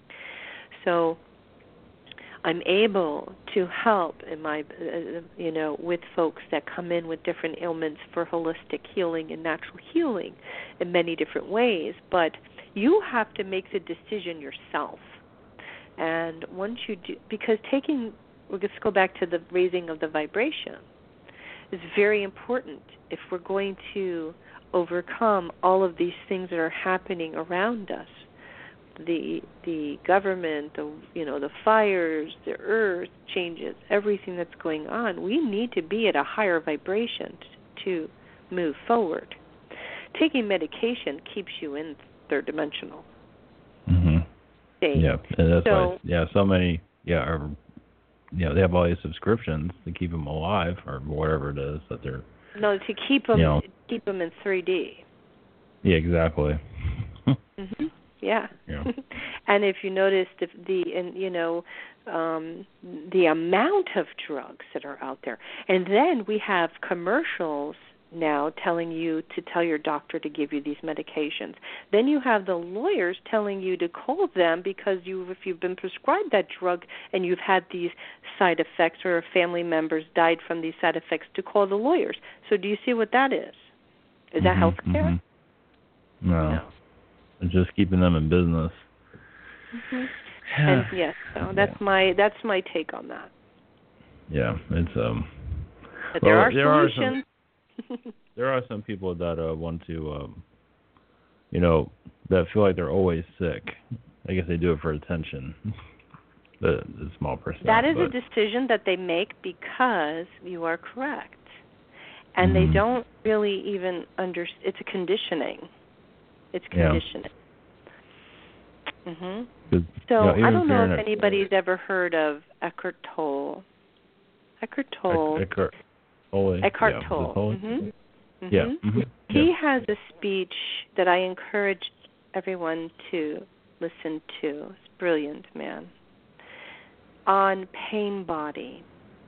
So I'm able to help in my, uh, you know, with folks that come in with different ailments for holistic healing and natural healing in many different ways. But you have to make the decision yourself. And once you do, because taking, we'll just go back to the raising of the vibration, is very important if we're going to overcome all of these things that are happening around us. The the government, the you know, the fires, the earth changes, everything that's going on. We need to be at a higher vibration to move forward. Taking medication keeps you in third dimensional. Mm-hmm. State. Yeah, and that's so, why. Yeah, so many. Yeah, are, you know, they have all these subscriptions to keep them alive or whatever it is that they're. No, to keep them you know, keep them in three D. Yeah, exactly. mm-hmm. Yeah. yeah. And if you notice the, the and you know um, the amount of drugs that are out there, and then we have commercials now telling you to tell your doctor to give you these medications. Then you have the lawyers telling you to call them because you, if you've been prescribed that drug and you've had these side effects or family members died from these side effects, to call the lawyers. So do you see what that is? Is mm-hmm, that health care? Mm-hmm. No. No. It's just keeping them in business. Mm-hmm. And yes, so that's yeah. my that's my take on that. Yeah, it's um. But well, there are there solutions. Are some, there are some people that uh, want to, um, you know, that feel like they're always sick. I guess they do it for attention. the, the small percent. That is but. a decision that they make because you are correct, and mm-hmm. they don't really even understand. It's a conditioning. It's conditioning. Yeah. Mhm. So you know, I don't know if a, anybody's ever heard of Eckhart Tolle. Eckhart Tolle. Eckhart Tolle. Eckhart yeah, Tolle. Tolle? Mm-hmm. Mm-hmm. Yeah. Mm-hmm. He yeah. has a speech that I encourage everyone to listen to. It's brilliant, man. On pain body.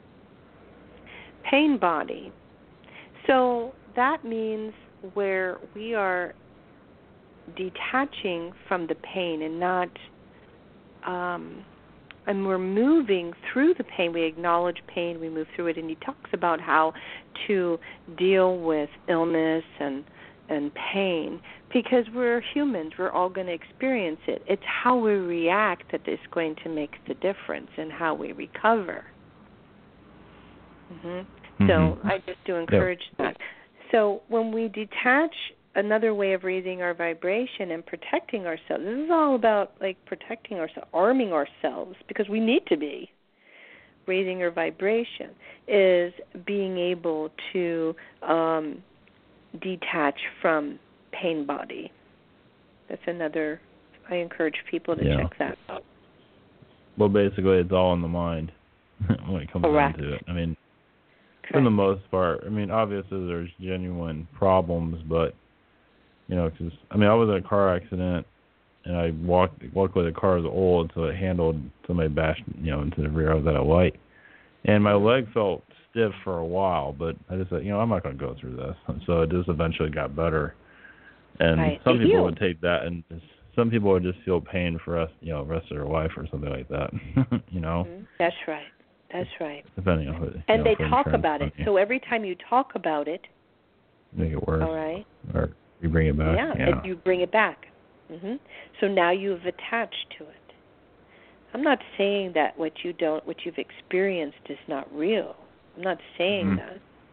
Pain body. So that means where we are detaching from the pain and not, um, and we're moving through the pain. We acknowledge pain, we move through it, and he talks about how to deal with illness and and pain because we're humans. We're all going to experience it. It's how we react that is going to make the difference in how we recover. Mm-hmm. Mm-hmm. So I just do encourage yep. that. So when we detach, another way of raising our vibration and protecting ourselves. This is all about like protecting ourselves, arming ourselves, because we need to be. Raising our vibration is being able to um, detach from pain body. That's another. I encourage people to yeah. check that out. Well, basically, it's all in the mind when it comes Correct. down to it. I mean, Correct. for the most part. I mean, obviously, there's genuine problems, but you know, because, I mean, I was in a car accident, and I walked, luckily the car was old, so it handled, somebody bashed, you know, into the rear. I was at a light. And my leg felt stiff for a while, but I just said, you know, I'm not going to go through this. So it just eventually got better. And right. some it people healed. would take that, and just, some people would just feel pain for us, you know, the rest of their life or something like that, you know? Mm-hmm. That's right. That's right. Depending on who, and know, they talk about it. So every time you talk about it, make it worse. All right. Or you bring it back. Yeah, yeah. you bring it back. Mm-hmm. So now you've attached to it. I'm not saying that what you don't, what you've experienced is not real. I'm not saying mm-hmm. that.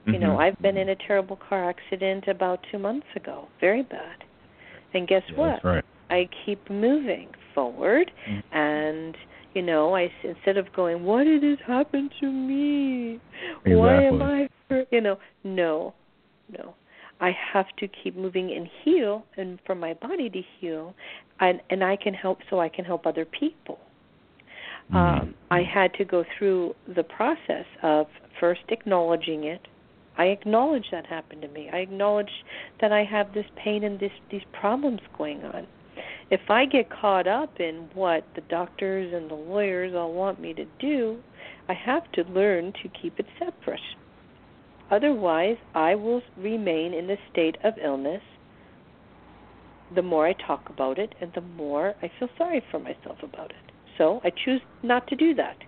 You know, Mhm. I've been in a terrible car accident about two months ago, very bad. And guess Yeah, what? that's right. I keep moving forward, Mhm. and you know, I instead of going, "What did this happen to me? Exactly. Why am I?" hurt?" You know, no, no. I have to keep moving and heal, and for my body to heal, and and I can help, so I can help other people. Mhm. Um, I had to go through the process of first acknowledging it. I acknowledge that happened to me. I acknowledge that I have this pain and this these problems going on. If I get caught up in what the doctors and the lawyers all want me to do, I have to learn to keep it separate. Otherwise, I will remain in a state of illness. The more I talk about it, and the more I feel sorry for myself about it. So I choose not to do that.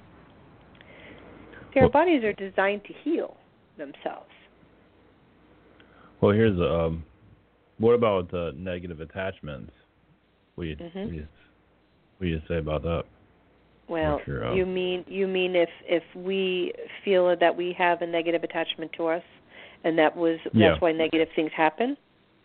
See, our Well- bodies are designed to heal themselves. Well, here's a. Um, what about uh, negative attachments? What do you, Mm-hmm. what do you, what do you say about that? Well, What's your, um, you mean you mean if if we feel that we have a negative attachment to us, and that was Yeah. that's why negative things happen?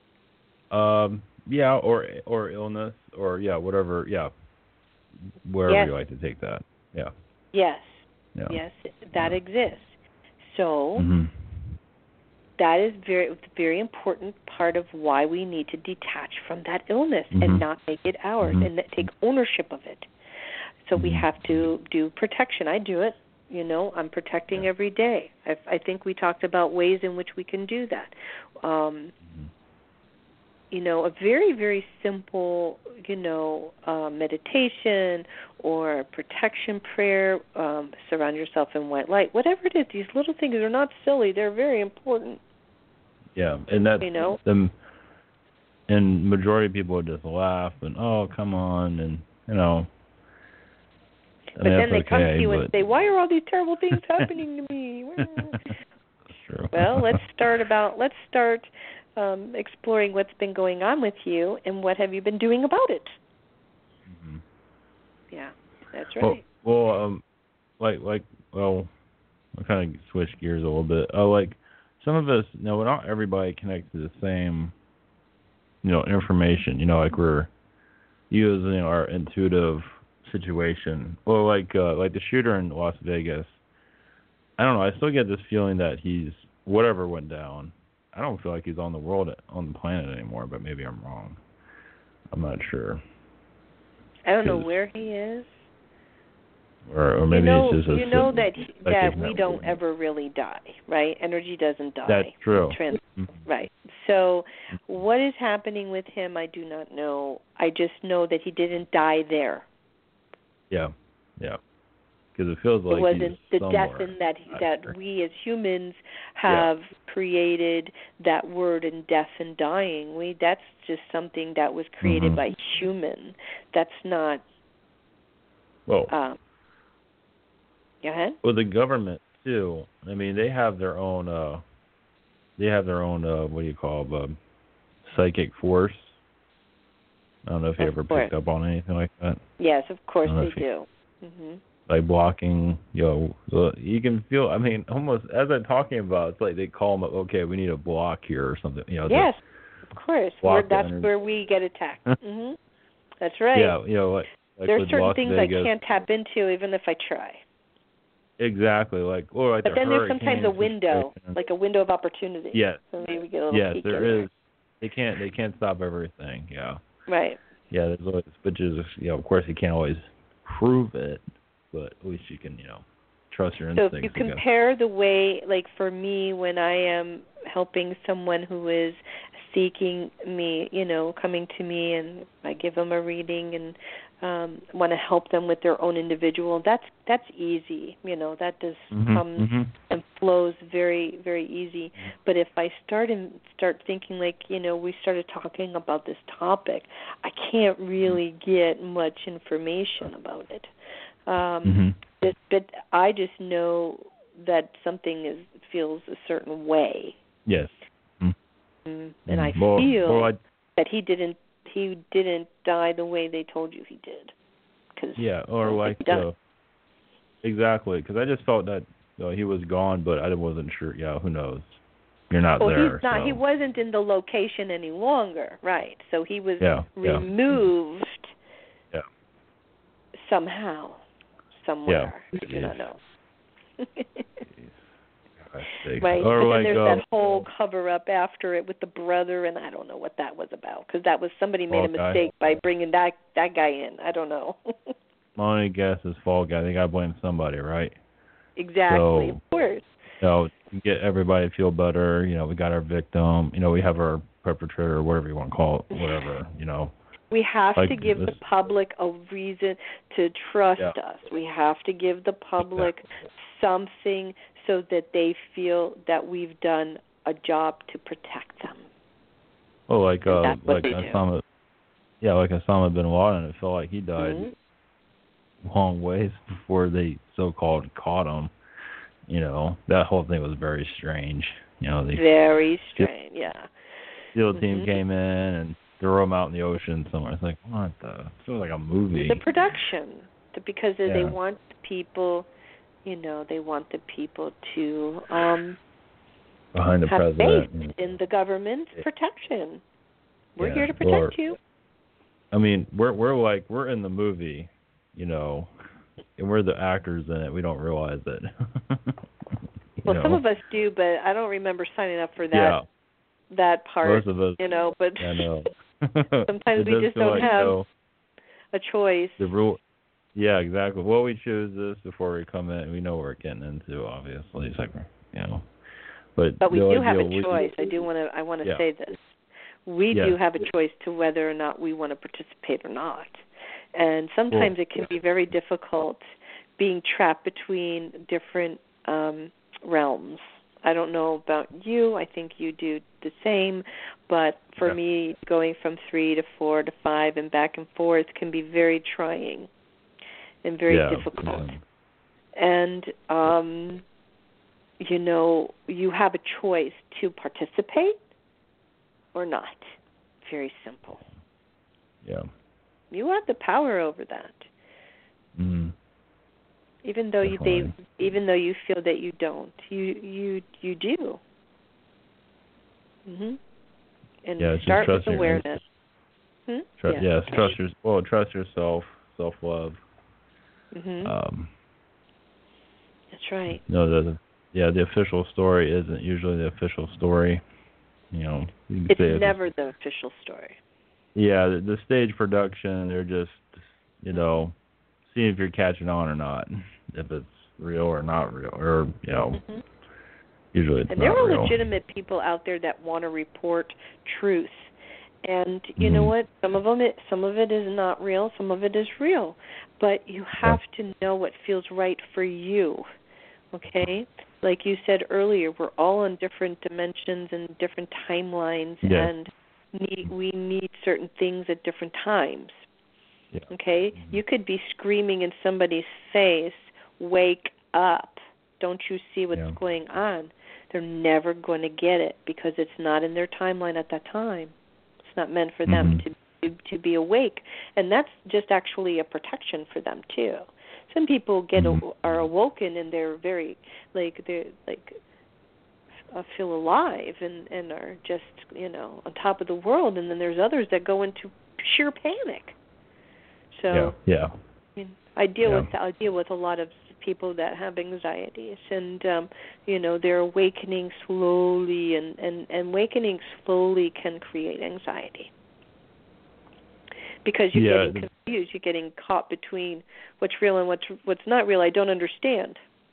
Um. Yeah. Or or illness or yeah whatever yeah. Wherever Yes. you like to take that. Yeah. Yes. Yeah. Yes, that Yeah. exists. So Mhm. that is very very important part of why we need to detach from that illness Mhm. and not make it ours Mhm. and take ownership of it. So we Mhm. have to do protection. I do it. You know, I'm protecting Yeah. every day. I, I think we talked about ways in which we can do that. Um, Mhm. you know, a very, very simple, you know, uh, meditation or protection prayer, um, surround yourself in white light, whatever it is. These little things are not silly. They're very important. Yeah, and that's You know? them. And majority of people would just laugh and oh come on and you know. I But mean, then they that's come okay, to you but... and say, "Why are all these terrible things happening to me?" That's true. Well, let's start about let's start um, exploring what's been going on with you and what have you been doing about it. Mm-hmm. Yeah, that's right. Well, well, um, like like well, I'll kind of switch gears a little bit. Uh, like some of us, you know, not everybody connects to the same, you know, information. You know, like we're using our intuitive situation. Well, like uh, like the shooter in Las Vegas. I don't know. I still get this feeling that he's whatever went down. I don't feel like he's on the world on the planet anymore. But maybe I'm wrong. I'm not sure. I don't know where he is. Or, or maybe you know, it's just a you know that that we network. don't ever really die, right? Energy doesn't die. That's true. Trans- Mm-hmm. right. So, what is happening with him? I do not know. I just know that he didn't die there. Yeah, yeah. Because it feels like it wasn't he's the somewhere. death in that Not that sure. we as humans have Yeah. created that word in death and dying. We that's just something that was created Mhm. by human. That's not. Well, Um, go ahead. well, the government too. I mean, they have their own. Uh, they have their own. Uh, what do you call it? Um, psychic force. I don't know if you Of ever course. picked up on anything like that. Yes, of course I don't know they if you- do. hmm Like blocking, you know, uh, you can feel. I mean, almost as I'm talking about, it's like they call them. Okay, we need a block here or something. You know. to Yes, of course. block Where, the that's energy. where we get attacked. hmm That's right. Yeah, you know, like, like There are with certain Las things Vegas. I can't tap into even if I try. Exactly, like or like But the then there's sometimes a hurricane window, situation. like a window of opportunity. Yes. So maybe we get a little Yes, peek there in there. is. They can't. They can't stop everything. Yeah. Right. Yeah. There's always, which is, you know, of course, you can't always prove it, but at least you can, you know, trust your So instincts. if you I guess. compare the way, like for me, when I am helping someone who is seeking me, you know, coming to me, and I give them a reading and um, want to help them with their own individual, that's that's easy. You know, that just Mhm, comes mhm. and flows very, very easy. But if I start and start thinking like, you know, we started talking about this topic, I can't really get much information about it. Um, Mhm. But, but I just know that something is feels a certain way, Yes. Mm. mm, and I Well, feel well, I, that he didn't he didn't die the way they told you he did. Cause yeah, or I like think he died. uh, exactly, because I just felt that uh, he was gone, but I wasn't sure. Yeah, who knows? you're not well, there. he's not. So. He wasn't in the location any longer, right? So he was yeah, removed yeah. somehow, somewhere. Yeah. I do not know. Right, or but like, then there's um, that whole cover-up after it with the brother, and I don't know what that was about, because that was somebody made a mistake guy. by bringing that that guy in. I don't know. My only guess is Fall Guy. They got to blame somebody, right? Exactly, so, of course. You know, to get everybody to feel better, you know, we got our victim, you know, we have our perpetrator, whatever you want to call it, whatever, you know. We have like to give this, the public a reason to trust yeah. us. We have to give the public exactly. something so that they feel that we've done a job to protect them. Oh, like uh, that's what like they Osama, do. yeah, like Osama bin Laden. It felt like he died mm-hmm. long ways before they so-called caught him. You know, that whole thing was very strange. You know, the very strange. Yeah. SEAL mm-hmm. team came in and threw him out in the ocean somewhere. It's like, what the? It feels like a movie. The production, because yeah. they want the people, you know, they want the people to um, behind the have president faith in the government's protection. We're yeah. here to protect or, you. I mean, we're we're like we're in the movie, you know, and we're the actors in it. We don't realize it. well, know? some of us do, but I don't remember signing up for that yeah. that part. Most of us, you know, but I know. sometimes we just don't like, have no, a choice. The rule. Yeah, exactly. Well, we choose this before we come in. We know what we're getting into, obviously. It's like, you know, but but we do have a we, choice. I do want to. I want to yeah. say this. We yes. do have a choice to whether or not we want to participate or not. And sometimes well, it can be very difficult being trapped between different um, realms. I don't know about you. I think you do the same. But for yeah. me, going from three to four to five and back and forth can be very trying and very yeah, difficult. Yeah. And, um, you know, you have a choice to participate or not. Very simple. Yeah. You have the power over that. Mm-hmm. Even though Definitely. you they, even though you feel that you don't, you you you do. Mhm. And yeah, start with your, awareness. Hmm? Tr- yeah. Yes, trust your well, trust yourself, self love. Mhm. Um, That's right. no, the yeah, the official story isn't usually the official story. You know, you it's say never it's, the official story. Yeah, the, the stage production, they're just, you know, seeing if you're catching on or not, if it's real or not real, or you know, mm-hmm. usually it's and not real. And there are legitimate people out there that want to report truth, and you mm-hmm. know what? Some of them, it, some of it is not real, some of it is real, but you have yeah. to know what feels right for you. Okay, like you said earlier, we're all on different dimensions and different timelines, yeah. and need, we need certain things at different times. Yeah. Okay, mm-hmm. you could be screaming in somebody's face, "Wake up! Don't you see what's yeah. going on?" They're never going to get it because it's not in their timeline at that time. It's not meant for mm-hmm. them to, to to be awake, and that's just actually a protection for them too. Some people get mm-hmm. are awoken and they're very like they're like uh, feel alive and and are just you know on top of the world, and then there's others that go into sheer panic. So yeah, yeah. I, mean, I deal yeah. with I deal with a lot of people that have anxieties, and um, you know they're awakening slowly, and, and, and awakening slowly can create anxiety because you're yeah. getting confused, you're getting caught between what's real and what's what's not real. I don't understand.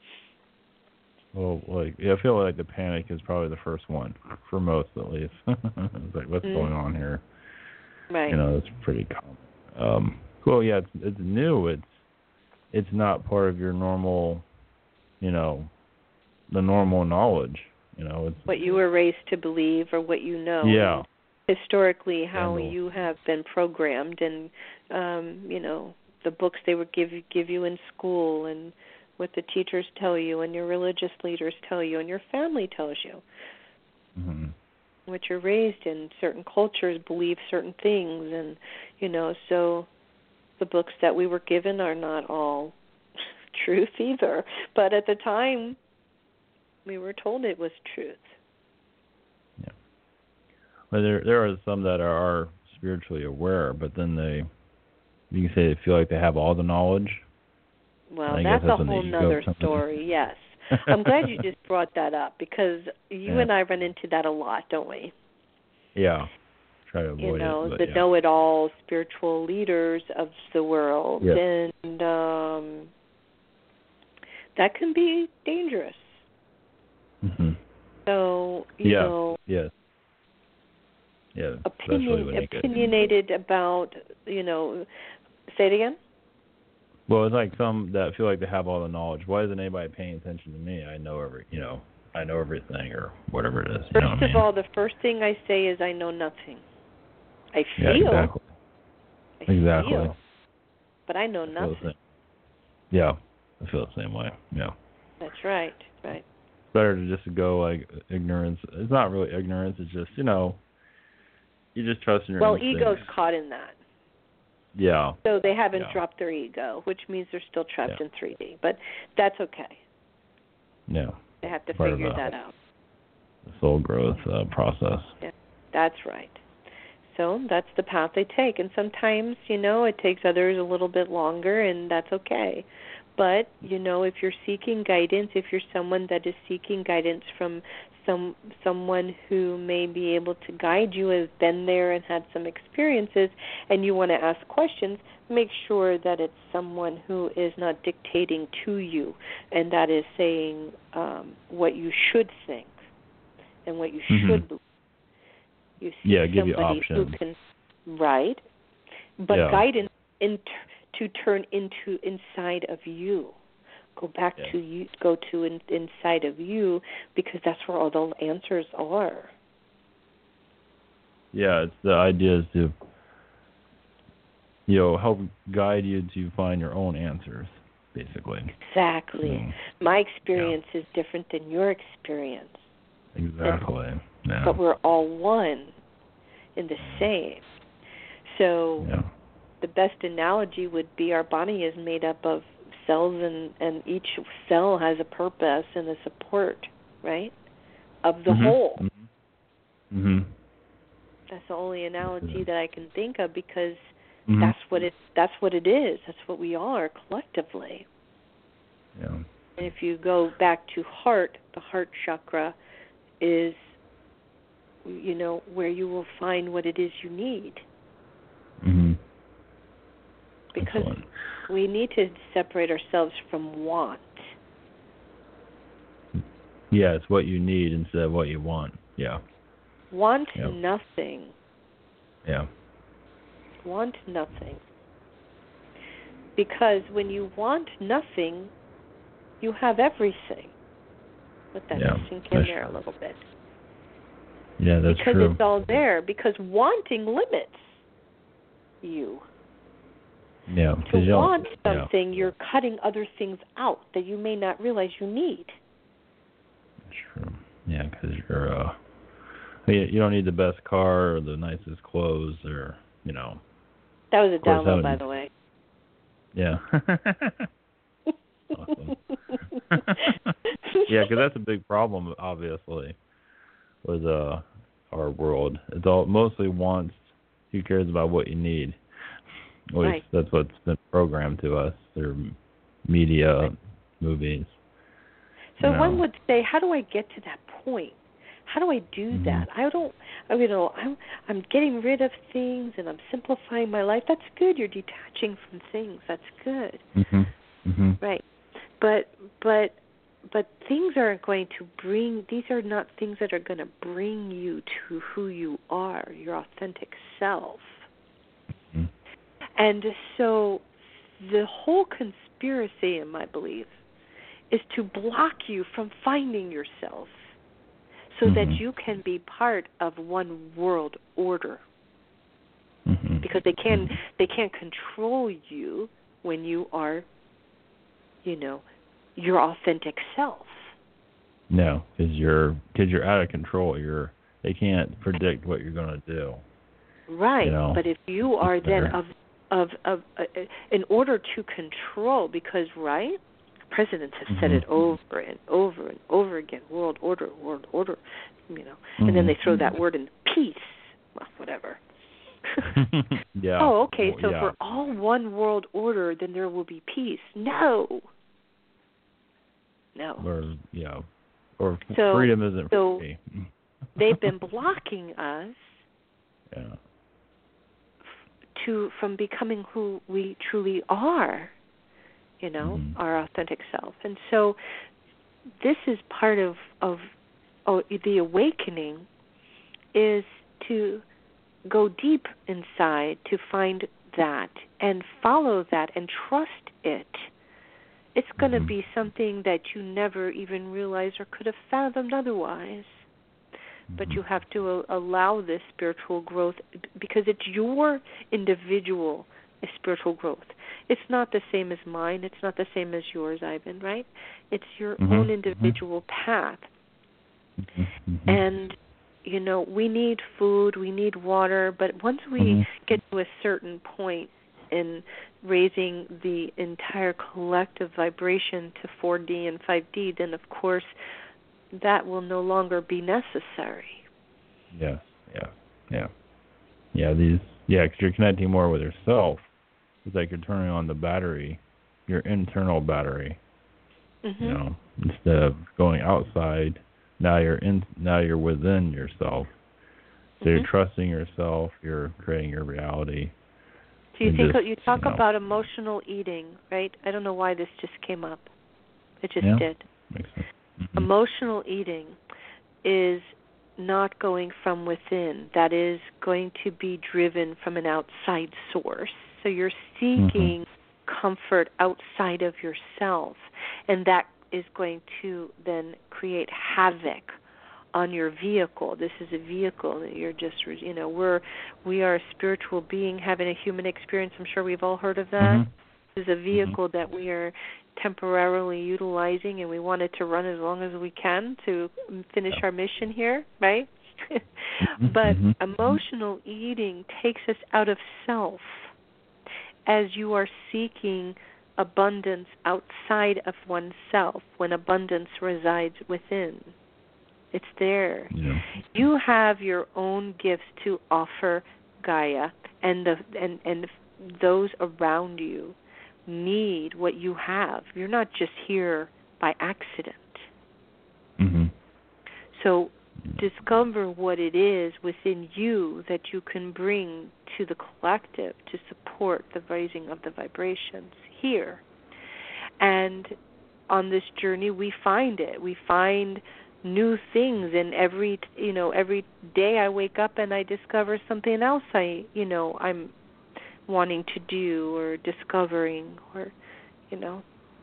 Well, like yeah, I feel like the panic is probably the first one for most, at least. It's like what's mm. going on here? Right. You know, it's pretty common. Um, well, yeah, it's it's new. It's it's not part of your normal, you know, the normal knowledge. You know, it's what you were raised to believe or what you know. Yeah. Historically, how Handle. you have been programmed, and um, you know, the books they would give give you in school, and what the teachers tell you, and your religious leaders tell you, and your family tells you. Mm-hmm. What you're raised in, certain cultures believe certain things, and you know, so the books that we were given are not all truth either. But at the time, we were told it was truth. But there there are some that are, are spiritually aware, but then they, you can say they feel like they have all the knowledge. Well, that's, that's a whole nother story, yes. I'm glad you just brought that up because you yeah. and I run into that a lot, don't we? Yeah. Try to avoid you know, it. But the yeah. know-it-all spiritual leaders of the world. Yes. And um, that can be dangerous. Mm-hmm. So, you yeah. know, yes. Yeah, opinion, opinionated about, you know, say it again? Well, it's like some that feel like they have all the knowledge. Why isn't anybody paying attention to me? I know every, you know, I know everything or whatever it is. First you know of I mean? all, the first thing I say is I know nothing. I feel. Yeah, exactly. I exactly. Feel, but I know I nothing. Yeah, I feel the same way. Yeah. That's right. Right. It's better to just go like ignorance. It's not really ignorance. It's just, you know, you just trust in your well, instincts. ego's caught in that. Yeah. So they haven't yeah. dropped their ego, which means they're still trapped yeah. in three D. But that's okay. Yeah. They have to Part figure of the, that out. The soul growth uh, process. Yeah, that's right. So that's the path they take. And sometimes, you know, it takes others a little bit longer, and that's okay. But, you know, if you're seeking guidance, if you're someone that is seeking guidance from some someone who may be able to guide you, has been there and had some experiences, and you want to ask questions, make sure that it's someone who is not dictating to you, and that is saying um, what you should think and what you mm-hmm. should believe. You see yeah, give somebody you options. who can, right, but yeah. guidance in, to turn into inside of you. Go back yeah. to you. Go to in, inside of you, because that's where all the answers are. Yeah, it's the idea is to, you know, help guide you to find your own answers, basically. Exactly. So, My experience yeah. is different than your experience. Exactly. And, yeah. But we're all one in the same. So yeah. the best analogy would be our body is made up of cells, and, and each cell has a purpose and a support, right, of the mm-hmm. whole. Mm-hmm. Mm-hmm. That's the only analogy that I can think of, because mm-hmm. that's what it that's what it is. That's what we are collectively. Yeah. And if you go back to heart, the heart chakra is, you know, where you will find what it is you need. Mm-hmm. Because Excellent. we need to separate ourselves from want. Yeah, it's what you need instead of what you want. Yeah. Want yep. nothing. Yeah. Want nothing. Because when you want nothing, you have everything. Let that yeah, sink in there true. a little bit. Yeah, that's because true. Because it's all there. Because wanting limits you. Yeah. To want yeah. something, you're cutting other things out that you may not realize you need. That's true. Yeah, because you're, uh, you don't need the best car or the nicest clothes or, you know. That was a download, would, by the way. Yeah. Awesome. Yeah, because that's a big problem, obviously, with uh, our world. It's all mostly wants. Who cares about what you need? At least right. that's what's been programmed to us through media, right. movies. So you know. one would say, how do I get to that point? How do I do mm-hmm. that? I don't, I you know, I'm, I'm getting rid of things and I'm simplifying my life. That's good. You're detaching from things. That's good. Mm-hmm. Mm-hmm. Right. But, but, but things aren't going to bring, these are not things that are going to bring you to who you are, your authentic self. Mm-hmm. And so the whole conspiracy, in my belief, is to block you from finding yourself so mm-hmm. that you can be part of one world order. Mm-hmm. Because they can they can't control you when you are, you know, your authentic self. No, because you're because you're out of control. You're they can't predict what you're going to do. Right, you know? But if you are then of of of uh, in order to control, because right. Presidents have mm-hmm. said it over and over and over again, world order, world order, you know. Mm-hmm. And then they throw that word in, peace, whatever. Yeah. Oh, okay, so yeah. for all one world order, then there will be peace. No. No. Or, yeah. Or so, freedom isn't so free. They've been blocking us yeah. to from becoming who we truly are, you know, mm-hmm. our authentic self. And so this is part of, of oh, the awakening is to go deep inside to find that and follow that and trust it. It's going to mm-hmm. be something that you never even realized or could have fathomed otherwise. Mm-hmm. But you have to allow this spiritual growth because it's your individual spiritual growth. It's not the same as mine. It's not the same as yours, Ivan, right? It's your mm-hmm. own individual mm-hmm. path. Mm-hmm. And you know, we need food, we need water, but once we mm-hmm. get to a certain point in raising the entire collective vibration to four D and five D, then of course that will no longer be necessary. Yeah, yeah, yeah. Yeah, these, yeah, because you're connecting more with yourself. It's like you're turning on the battery, your internal battery, mm-hmm. you know, instead of going outside. Now you're in. Now you're within yourself. So mm-hmm. you're trusting yourself. You're creating your reality. Do you think just, you talk you know, about emotional eating, right? I don't know why this just came up. It just yeah, did. Makes sense. Mm-hmm. Emotional eating is not going from within. That is going to be driven from an outside source. So you're seeking mm-hmm. comfort outside of yourself, and that is going to then create havoc on your vehicle. This is a vehicle that you're just, you know, we're, we are a spiritual being having a human experience. I'm sure we've all heard of that. Mm-hmm. This is a vehicle mm-hmm. that we are temporarily utilizing, and we want it to run as long as we can to finish our mission here, right? mm-hmm. But mm-hmm. emotional eating takes us out of self as you are seeking abundance outside of oneself when abundance resides within. It's there. Yeah. You have your own gifts to offer Gaia, and the and, and those around you need what you have. You're not just here by accident. Mm-hmm. So discover what it is within you that you can bring to the collective to support the raising of the vibrations here. And on this journey we find it. We find new things, and every you know, every day I wake up and I discover something else I you know, I'm wanting to do or discovering, or you know.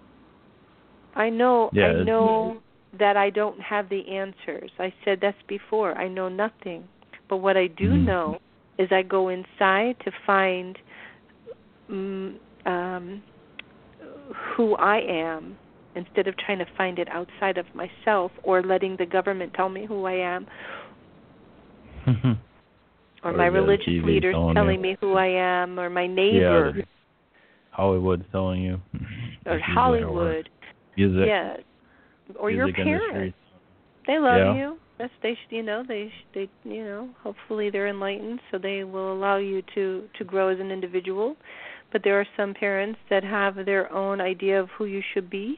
I know yeah, I know that I don't have the answers. I said this before. I know nothing. But what I do mm-hmm. know is I go inside to find um, um, who I am instead of trying to find it outside of myself or letting the government tell me who I am or, or my religious T V leaders telling, telling you. me who I am, or my neighbor. Yeah, Hollywood's telling you. Or Hollywood. Music. Yeah. Or music your parents. Industry. They love yeah. you. That's they you know, they they you know, hopefully they're enlightened, so they will allow you to, to grow as an individual. But there are some parents that have their own idea of who you should be.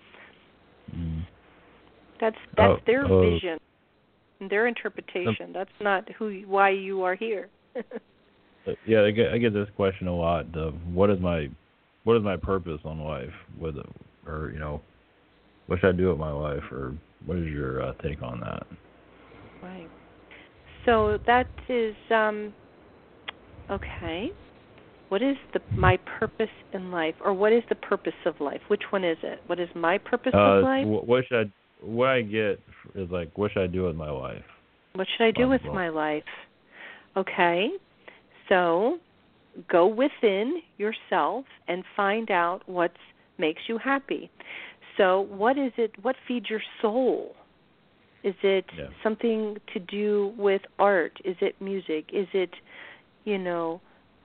Mm. That's that's oh, their oh. vision, their interpretation. That's not who why you are here. Yeah, I get I get this question a lot. Of what is my what is my purpose on life? With or you know, what should I do with my life? Or what is your uh, take on that? Right. So that is um, okay. What is the my purpose in life, or what is the purpose of life? Which one is it? What is my purpose uh, of life? What should I what I get is like what should I do with my life? What should I do with my life? Okay. So go within yourself and find out what makes you happy. So what is it, what feeds your soul? Is it yeah. something to do with art? Is it music? Is it, you know,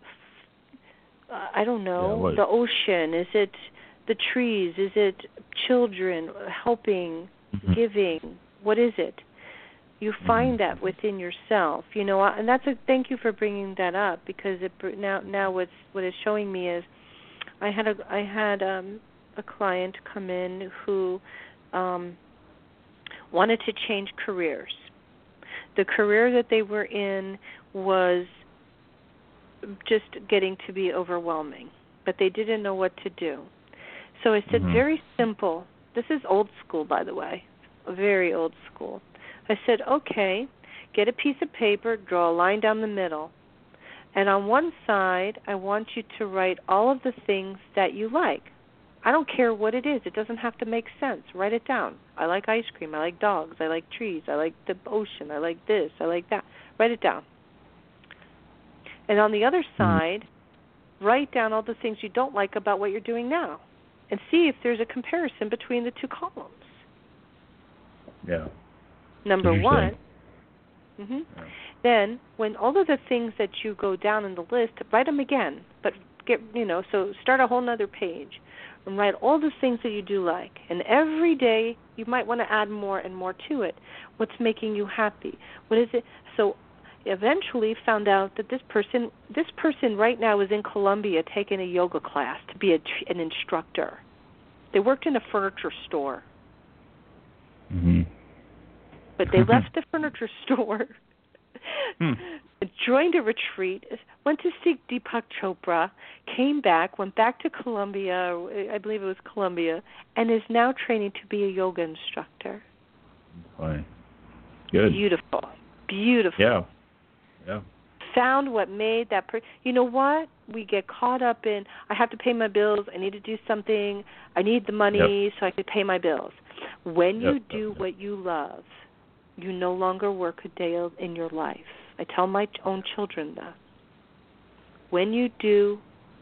I don't know, yeah, the ocean? Is it the trees? Is it children helping, mm-hmm. giving? What is it? You find that within yourself, you know, and that's a thank you for bringing that up, because it now now what's what it's showing me is I had a I had um, a client come in who um, wanted to change careers. The career that they were in was just getting to be overwhelming, but they didn't know what to do. So I said, mm-hmm. very simple. This is old school, by the way, very old school. I said, okay, get a piece of paper, draw a line down the middle, and on one side, I want you to write all of the things that you like. I don't care what it is. It doesn't have to make sense. Write it down. I like ice cream. I like dogs. I like trees. I like the ocean. I like this. I like that. Write it down. And on the other side, write down all the things you don't like about what you're doing now, and see if there's a comparison between the two columns. Yeah. Number one. Mm-hmm. Yeah. Then, when all of the things that you go down in the list, write them again. But get you know, so start a whole other page and write all the things that you do like. And every day, you might want to add more and more to it. What's making you happy? What is it? So, eventually, found out that this person, this person right now is in Colombia taking a yoga class to be a, an instructor. They worked in a furniture store. Mm-hmm. But they left the furniture store, hmm. joined a retreat, went to see Deepak Chopra, came back, went back to Colombia, I believe it was Colombia, and is now training to be a yoga instructor. Fine. Good. Beautiful. Beautiful. Yeah. Yeah. Found what made that per- you know what? We get caught up in, I have to pay my bills, I need to do something, I need the money yep. so I can pay my bills. When yep. you do yep. what you love, you no longer work a day in your life. I tell my own children that. When you do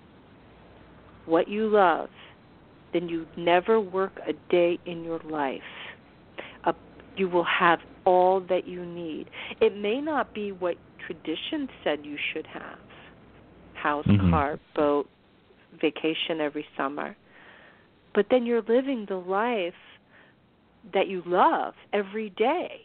what you love, then you never work a day in your life. Uh, you will have all that you need. It may not be what tradition said you should have. House, mm-hmm. car, boat, vacation every summer. But then you're living the life that you love every day.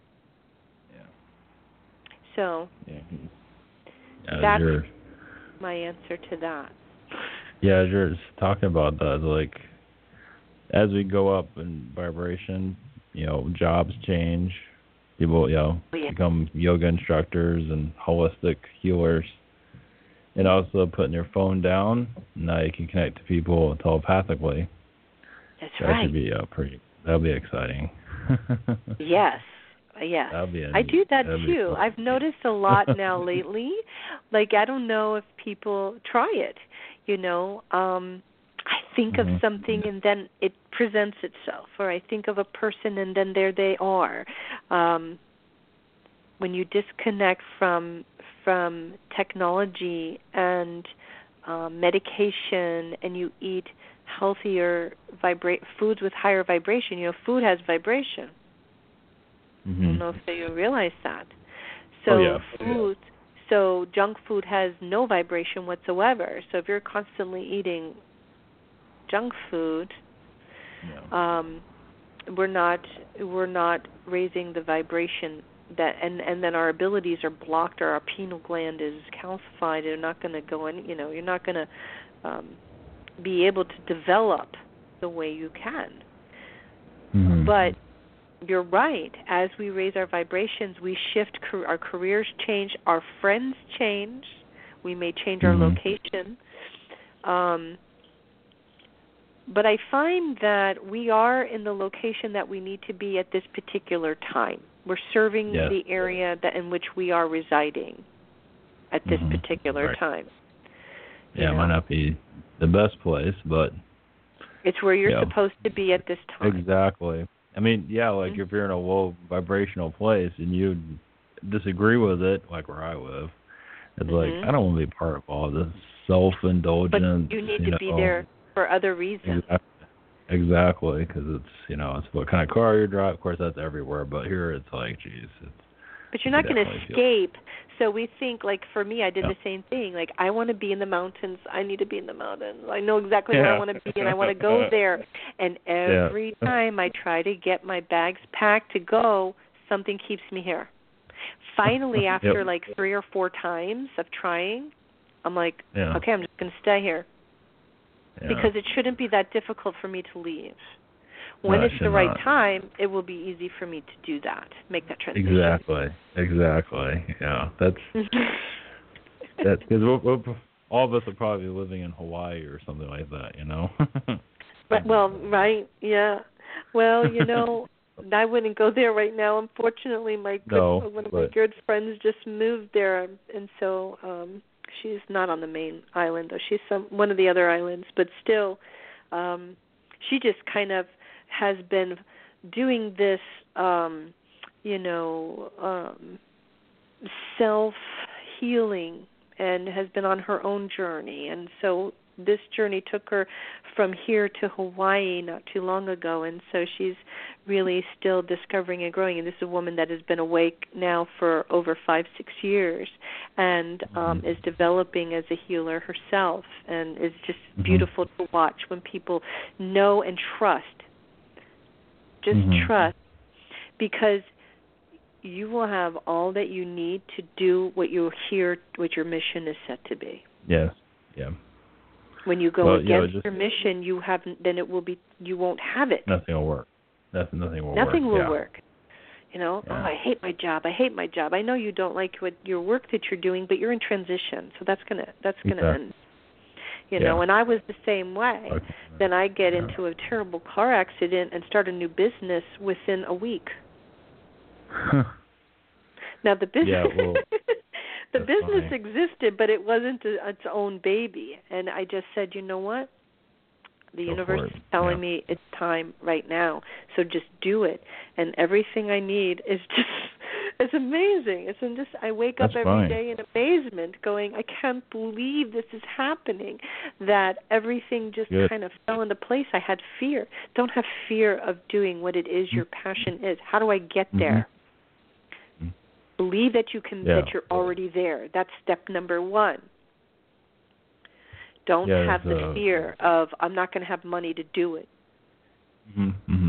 So yeah. that's you're, my answer to that. Yeah, as you're talking about that, like as we go up in vibration, you know, jobs change. People, you know, oh, yeah. become yoga instructors and holistic healers. And also putting your phone down, now you can connect to people telepathically. That's that right. That should be uh, pretty, that'll be exciting. Yes. Yeah, I do that too. I've noticed a lot now lately. Like, I don't know if people try it, you know. Um, I think mm-hmm. of something and then it presents itself, or I think of a person and then there they are. Um, when you disconnect from from technology and um, medication, and you eat healthier vibra- foods with higher vibration, you know, food has vibration. Mm-hmm. I don't know if you realize that. So oh, yeah. food, yeah. so junk food has no vibration whatsoever. So if you're constantly eating junk food, yeah. um, we're not we're not raising the vibration that, and, and then our abilities are blocked, or our pineal gland is calcified. They're not going to go in. You know, you're not going to um, be able to develop the way you can. Mm-hmm. But you're right. As we raise our vibrations, we shift, our careers change, our friends change. We may change mm-hmm. our location. Um, but I find that we are in the location that we need to be at this particular time. We're serving yes. the area that in which we are residing at this mm-hmm. particular right. time. Yeah, you it might not be the best place, but it's where you're you know, supposed to be at this time. Exactly. I mean, yeah, like mm-hmm. if you're in a low vibrational place and you disagree with it, like where I live, it's mm-hmm. like, I don't want to be part of all this self-indulgence. But you need you to know, be there for other reasons. Exactly, exactly, because it's, you know, it's what kind of car you drive. Of course, that's everywhere, but here it's like, geez. It's, but you're not going to escape. So we think, like, for me, I did yeah. the same thing. Like, I want to be in the mountains. I need to be in the mountains. I know exactly yeah. where I want to be, and I want to go there. And every yeah. time I try to get my bags packed to go, something keeps me here. Finally, after yep. like three or four times of trying, I'm like, yeah. okay, I'm just going to stay here. Yeah. Because it shouldn't be that difficult for me to leave. When no, it's the right not. time, it will be easy for me to do that, make that transition. Exactly. Exactly. Yeah. That's that's because we're, we're, all of us are probably living in Hawaii or something like that, you know. But, well, right, yeah. Well, you know, I wouldn't go there right now. Unfortunately, my good, no, one of but... my good friends just moved there, and so um she's not on the main island, though. She's some one of the other islands, but still, um, she just kind of has been doing this, um, you know, um, self-healing and has been on her own journey. And so this journey took her from here to Hawaii not too long ago, and so she's really still discovering and growing. And this is a woman that has been awake now for over five, six years and um, mm-hmm. is developing as a healer herself, and it's just mm-hmm. beautiful to watch when people know and trust. Just mm-hmm. trust, because you will have all that you need to do what you're here, what your mission is set to be. Yes, yeah. When you go well, against you know, just, your mission, you haven't. Then it will be. You won't have it. Nothing will work. Nothing. Nothing will nothing work. Nothing will yeah. work. You know. Yeah. Oh, I hate my job. I hate my job. I know you don't like what your work that you're doing, but you're in transition, so that's gonna. That's gonna exactly. end. You yeah. know. And I was the same way. Okay. Then I get yeah. into a terrible car accident and start a new business within a week. Now the business. Yeah, well, the business funny. existed, but it wasn't a, its own baby. And I just said, you know what? The Go universe is telling yeah. me it's time right now. So just do it. And everything I need is just, it's amazing. It's in just, I wake That's up every fine. day in amazement going, I can't believe this is happening, that everything just Good. kind of fell into place. I had fear. Don't have fear of doing what it is your passion is. How do I get mm-hmm. there? Believe that you can, yeah. that you're already there. That's step number one. Don't yeah, have the uh, fear of, I'm not going to have money to do it. Mm-hmm.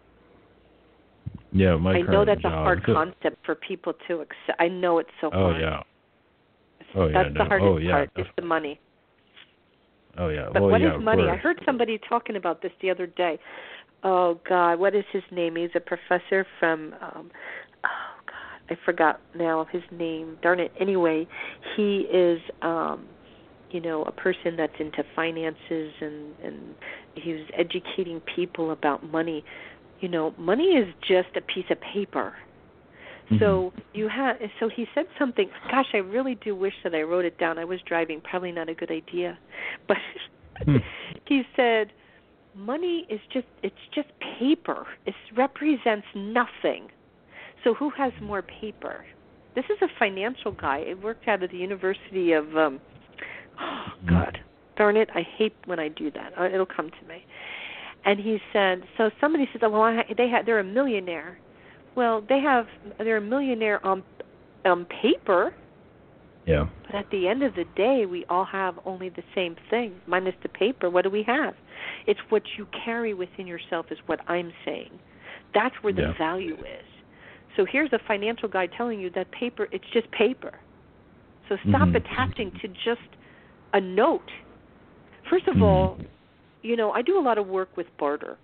Yeah, my I know that's job, a hard so, concept for people to accept. I know it's so oh, hard. Yeah. Oh, yeah. That's No. the hardest oh, yeah. part, is the money. Oh, yeah. But well, what yeah, is money? I heard somebody talking about this the other day. Oh, God, what is his name? He's a professor from, um, oh, God, I forgot now his name. Darn it. Anyway, he is, um, you know, a person that's into finances, and, and he was educating people about money. You know, money is just a piece of paper. Mm-hmm. So you have. So he said something. Gosh, I really do wish that I wrote it down. I was driving. Probably not a good idea. But hmm. he said, money is just. It's just paper. It represents nothing. So who has more paper? This is a financial guy. He worked out of the University of. Um, oh God, darn it! I hate when I do that. It'll come to me. And he said, so somebody said, well, I, they have, they're a millionaire. Well, they have, they're a millionaire on, on paper. Yeah. But at the end of the day, we all have only the same thing, minus the paper. What do we have? It's what you carry within yourself is what I'm saying. That's where the yeah. value is. So here's a financial guy telling you that paper, it's just paper. So stop mm-hmm. attaching to just a note. First of mm-hmm. all, you know, I do a lot of work with barter.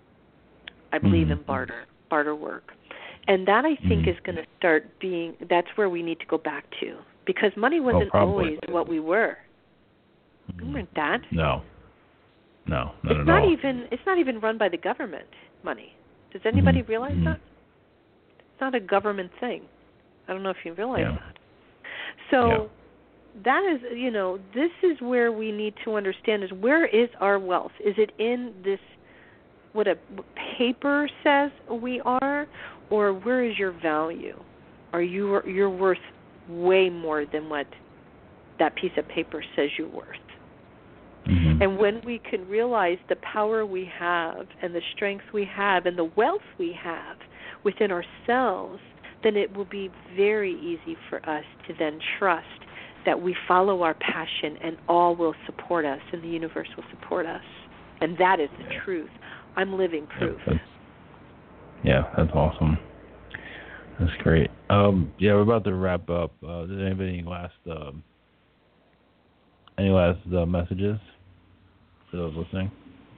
I believe mm-hmm. in barter, barter work. And that, I think, mm-hmm. is going to start being, that's where we need to go back to. Because money wasn't oh, always what we were. Mm-hmm. We weren't that. No. No, not it's at not all. Even, it's not even run by the government, money. Does anybody mm-hmm. realize mm-hmm. that? It's not a government thing. I don't know if you realize yeah. that. So yeah. that is, you know, this is where we need to understand is where is our wealth? Is it in this, what a paper says we are, or where is your value? Are you, you're worth way more than what that piece of paper says you're worth? Mm-hmm. And when we can realize the power we have and the strength we have and the wealth we have within ourselves, then it will be very easy for us to then trust that we follow our passion and all will support us and the universe will support us. And that is the truth. I'm living proof. Yeah, that's, yeah, that's awesome. That's great. Um, yeah, we're about to wrap up. Uh, does anybody have any last um, any last uh, messages for those listening?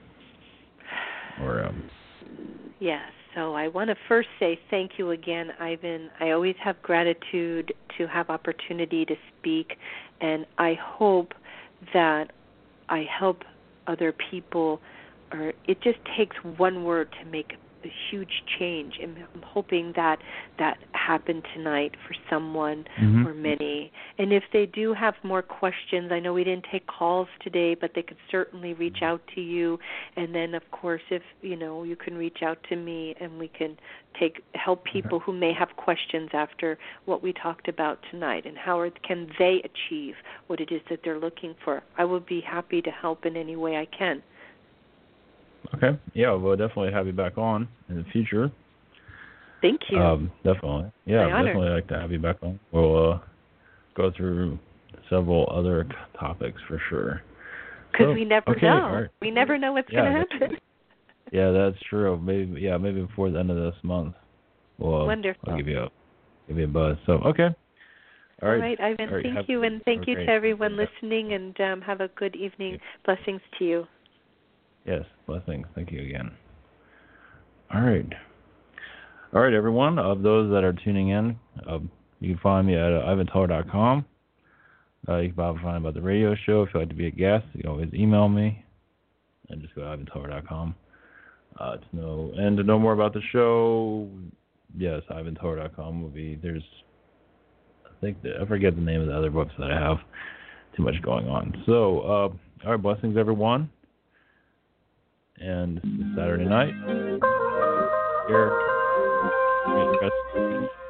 Or um, Yes. So I want to first say thank you again, Ivan. I always have gratitude to have opportunity to speak, and I hope that I help other people. Or it just takes one word to make a huge change, and I'm hoping that that happened tonight for someone mm-hmm. or many. And if they do have more questions, I know we didn't take calls today, but they could certainly reach out to you. And then, of course, if you know, you can reach out to me, and we can take help people okay. who may have questions after what we talked about tonight, and how can they achieve what it is that they're looking for. I will be happy to help in any way I can. Okay. Yeah, we'll definitely have you back on in the future. Thank you. Um, definitely. Yeah, My honor. definitely like to have you back on. We'll uh, go through several other topics for sure. Because so, we never okay, know. Right. We never know what's yeah, going to happen. Yeah, that's true. Maybe yeah, maybe before the end of this month, we'll uh, Wonderful. I'll give you a give you a buzz. So okay. All right. All right, Ivan. All right, thank have, you, and thank you great. to everyone yeah. listening, and um, have a good evening. Blessings to you. Yes, blessings. Thank you again. All right. All right, everyone. Of those that are tuning in, uh, you can find me at uh, ivan teller dot com. Uh, you can probably find about the radio show. If you'd like to be a guest, you can always email me and just go to ivan teller dot com. Uh, to know and to know more about the show, yes, ivan teller dot com will be. There's, I think that, I forget the name of the other books that I have. Too much going on. So, uh, all right, blessings, everyone. And this Saturday night, here, rest.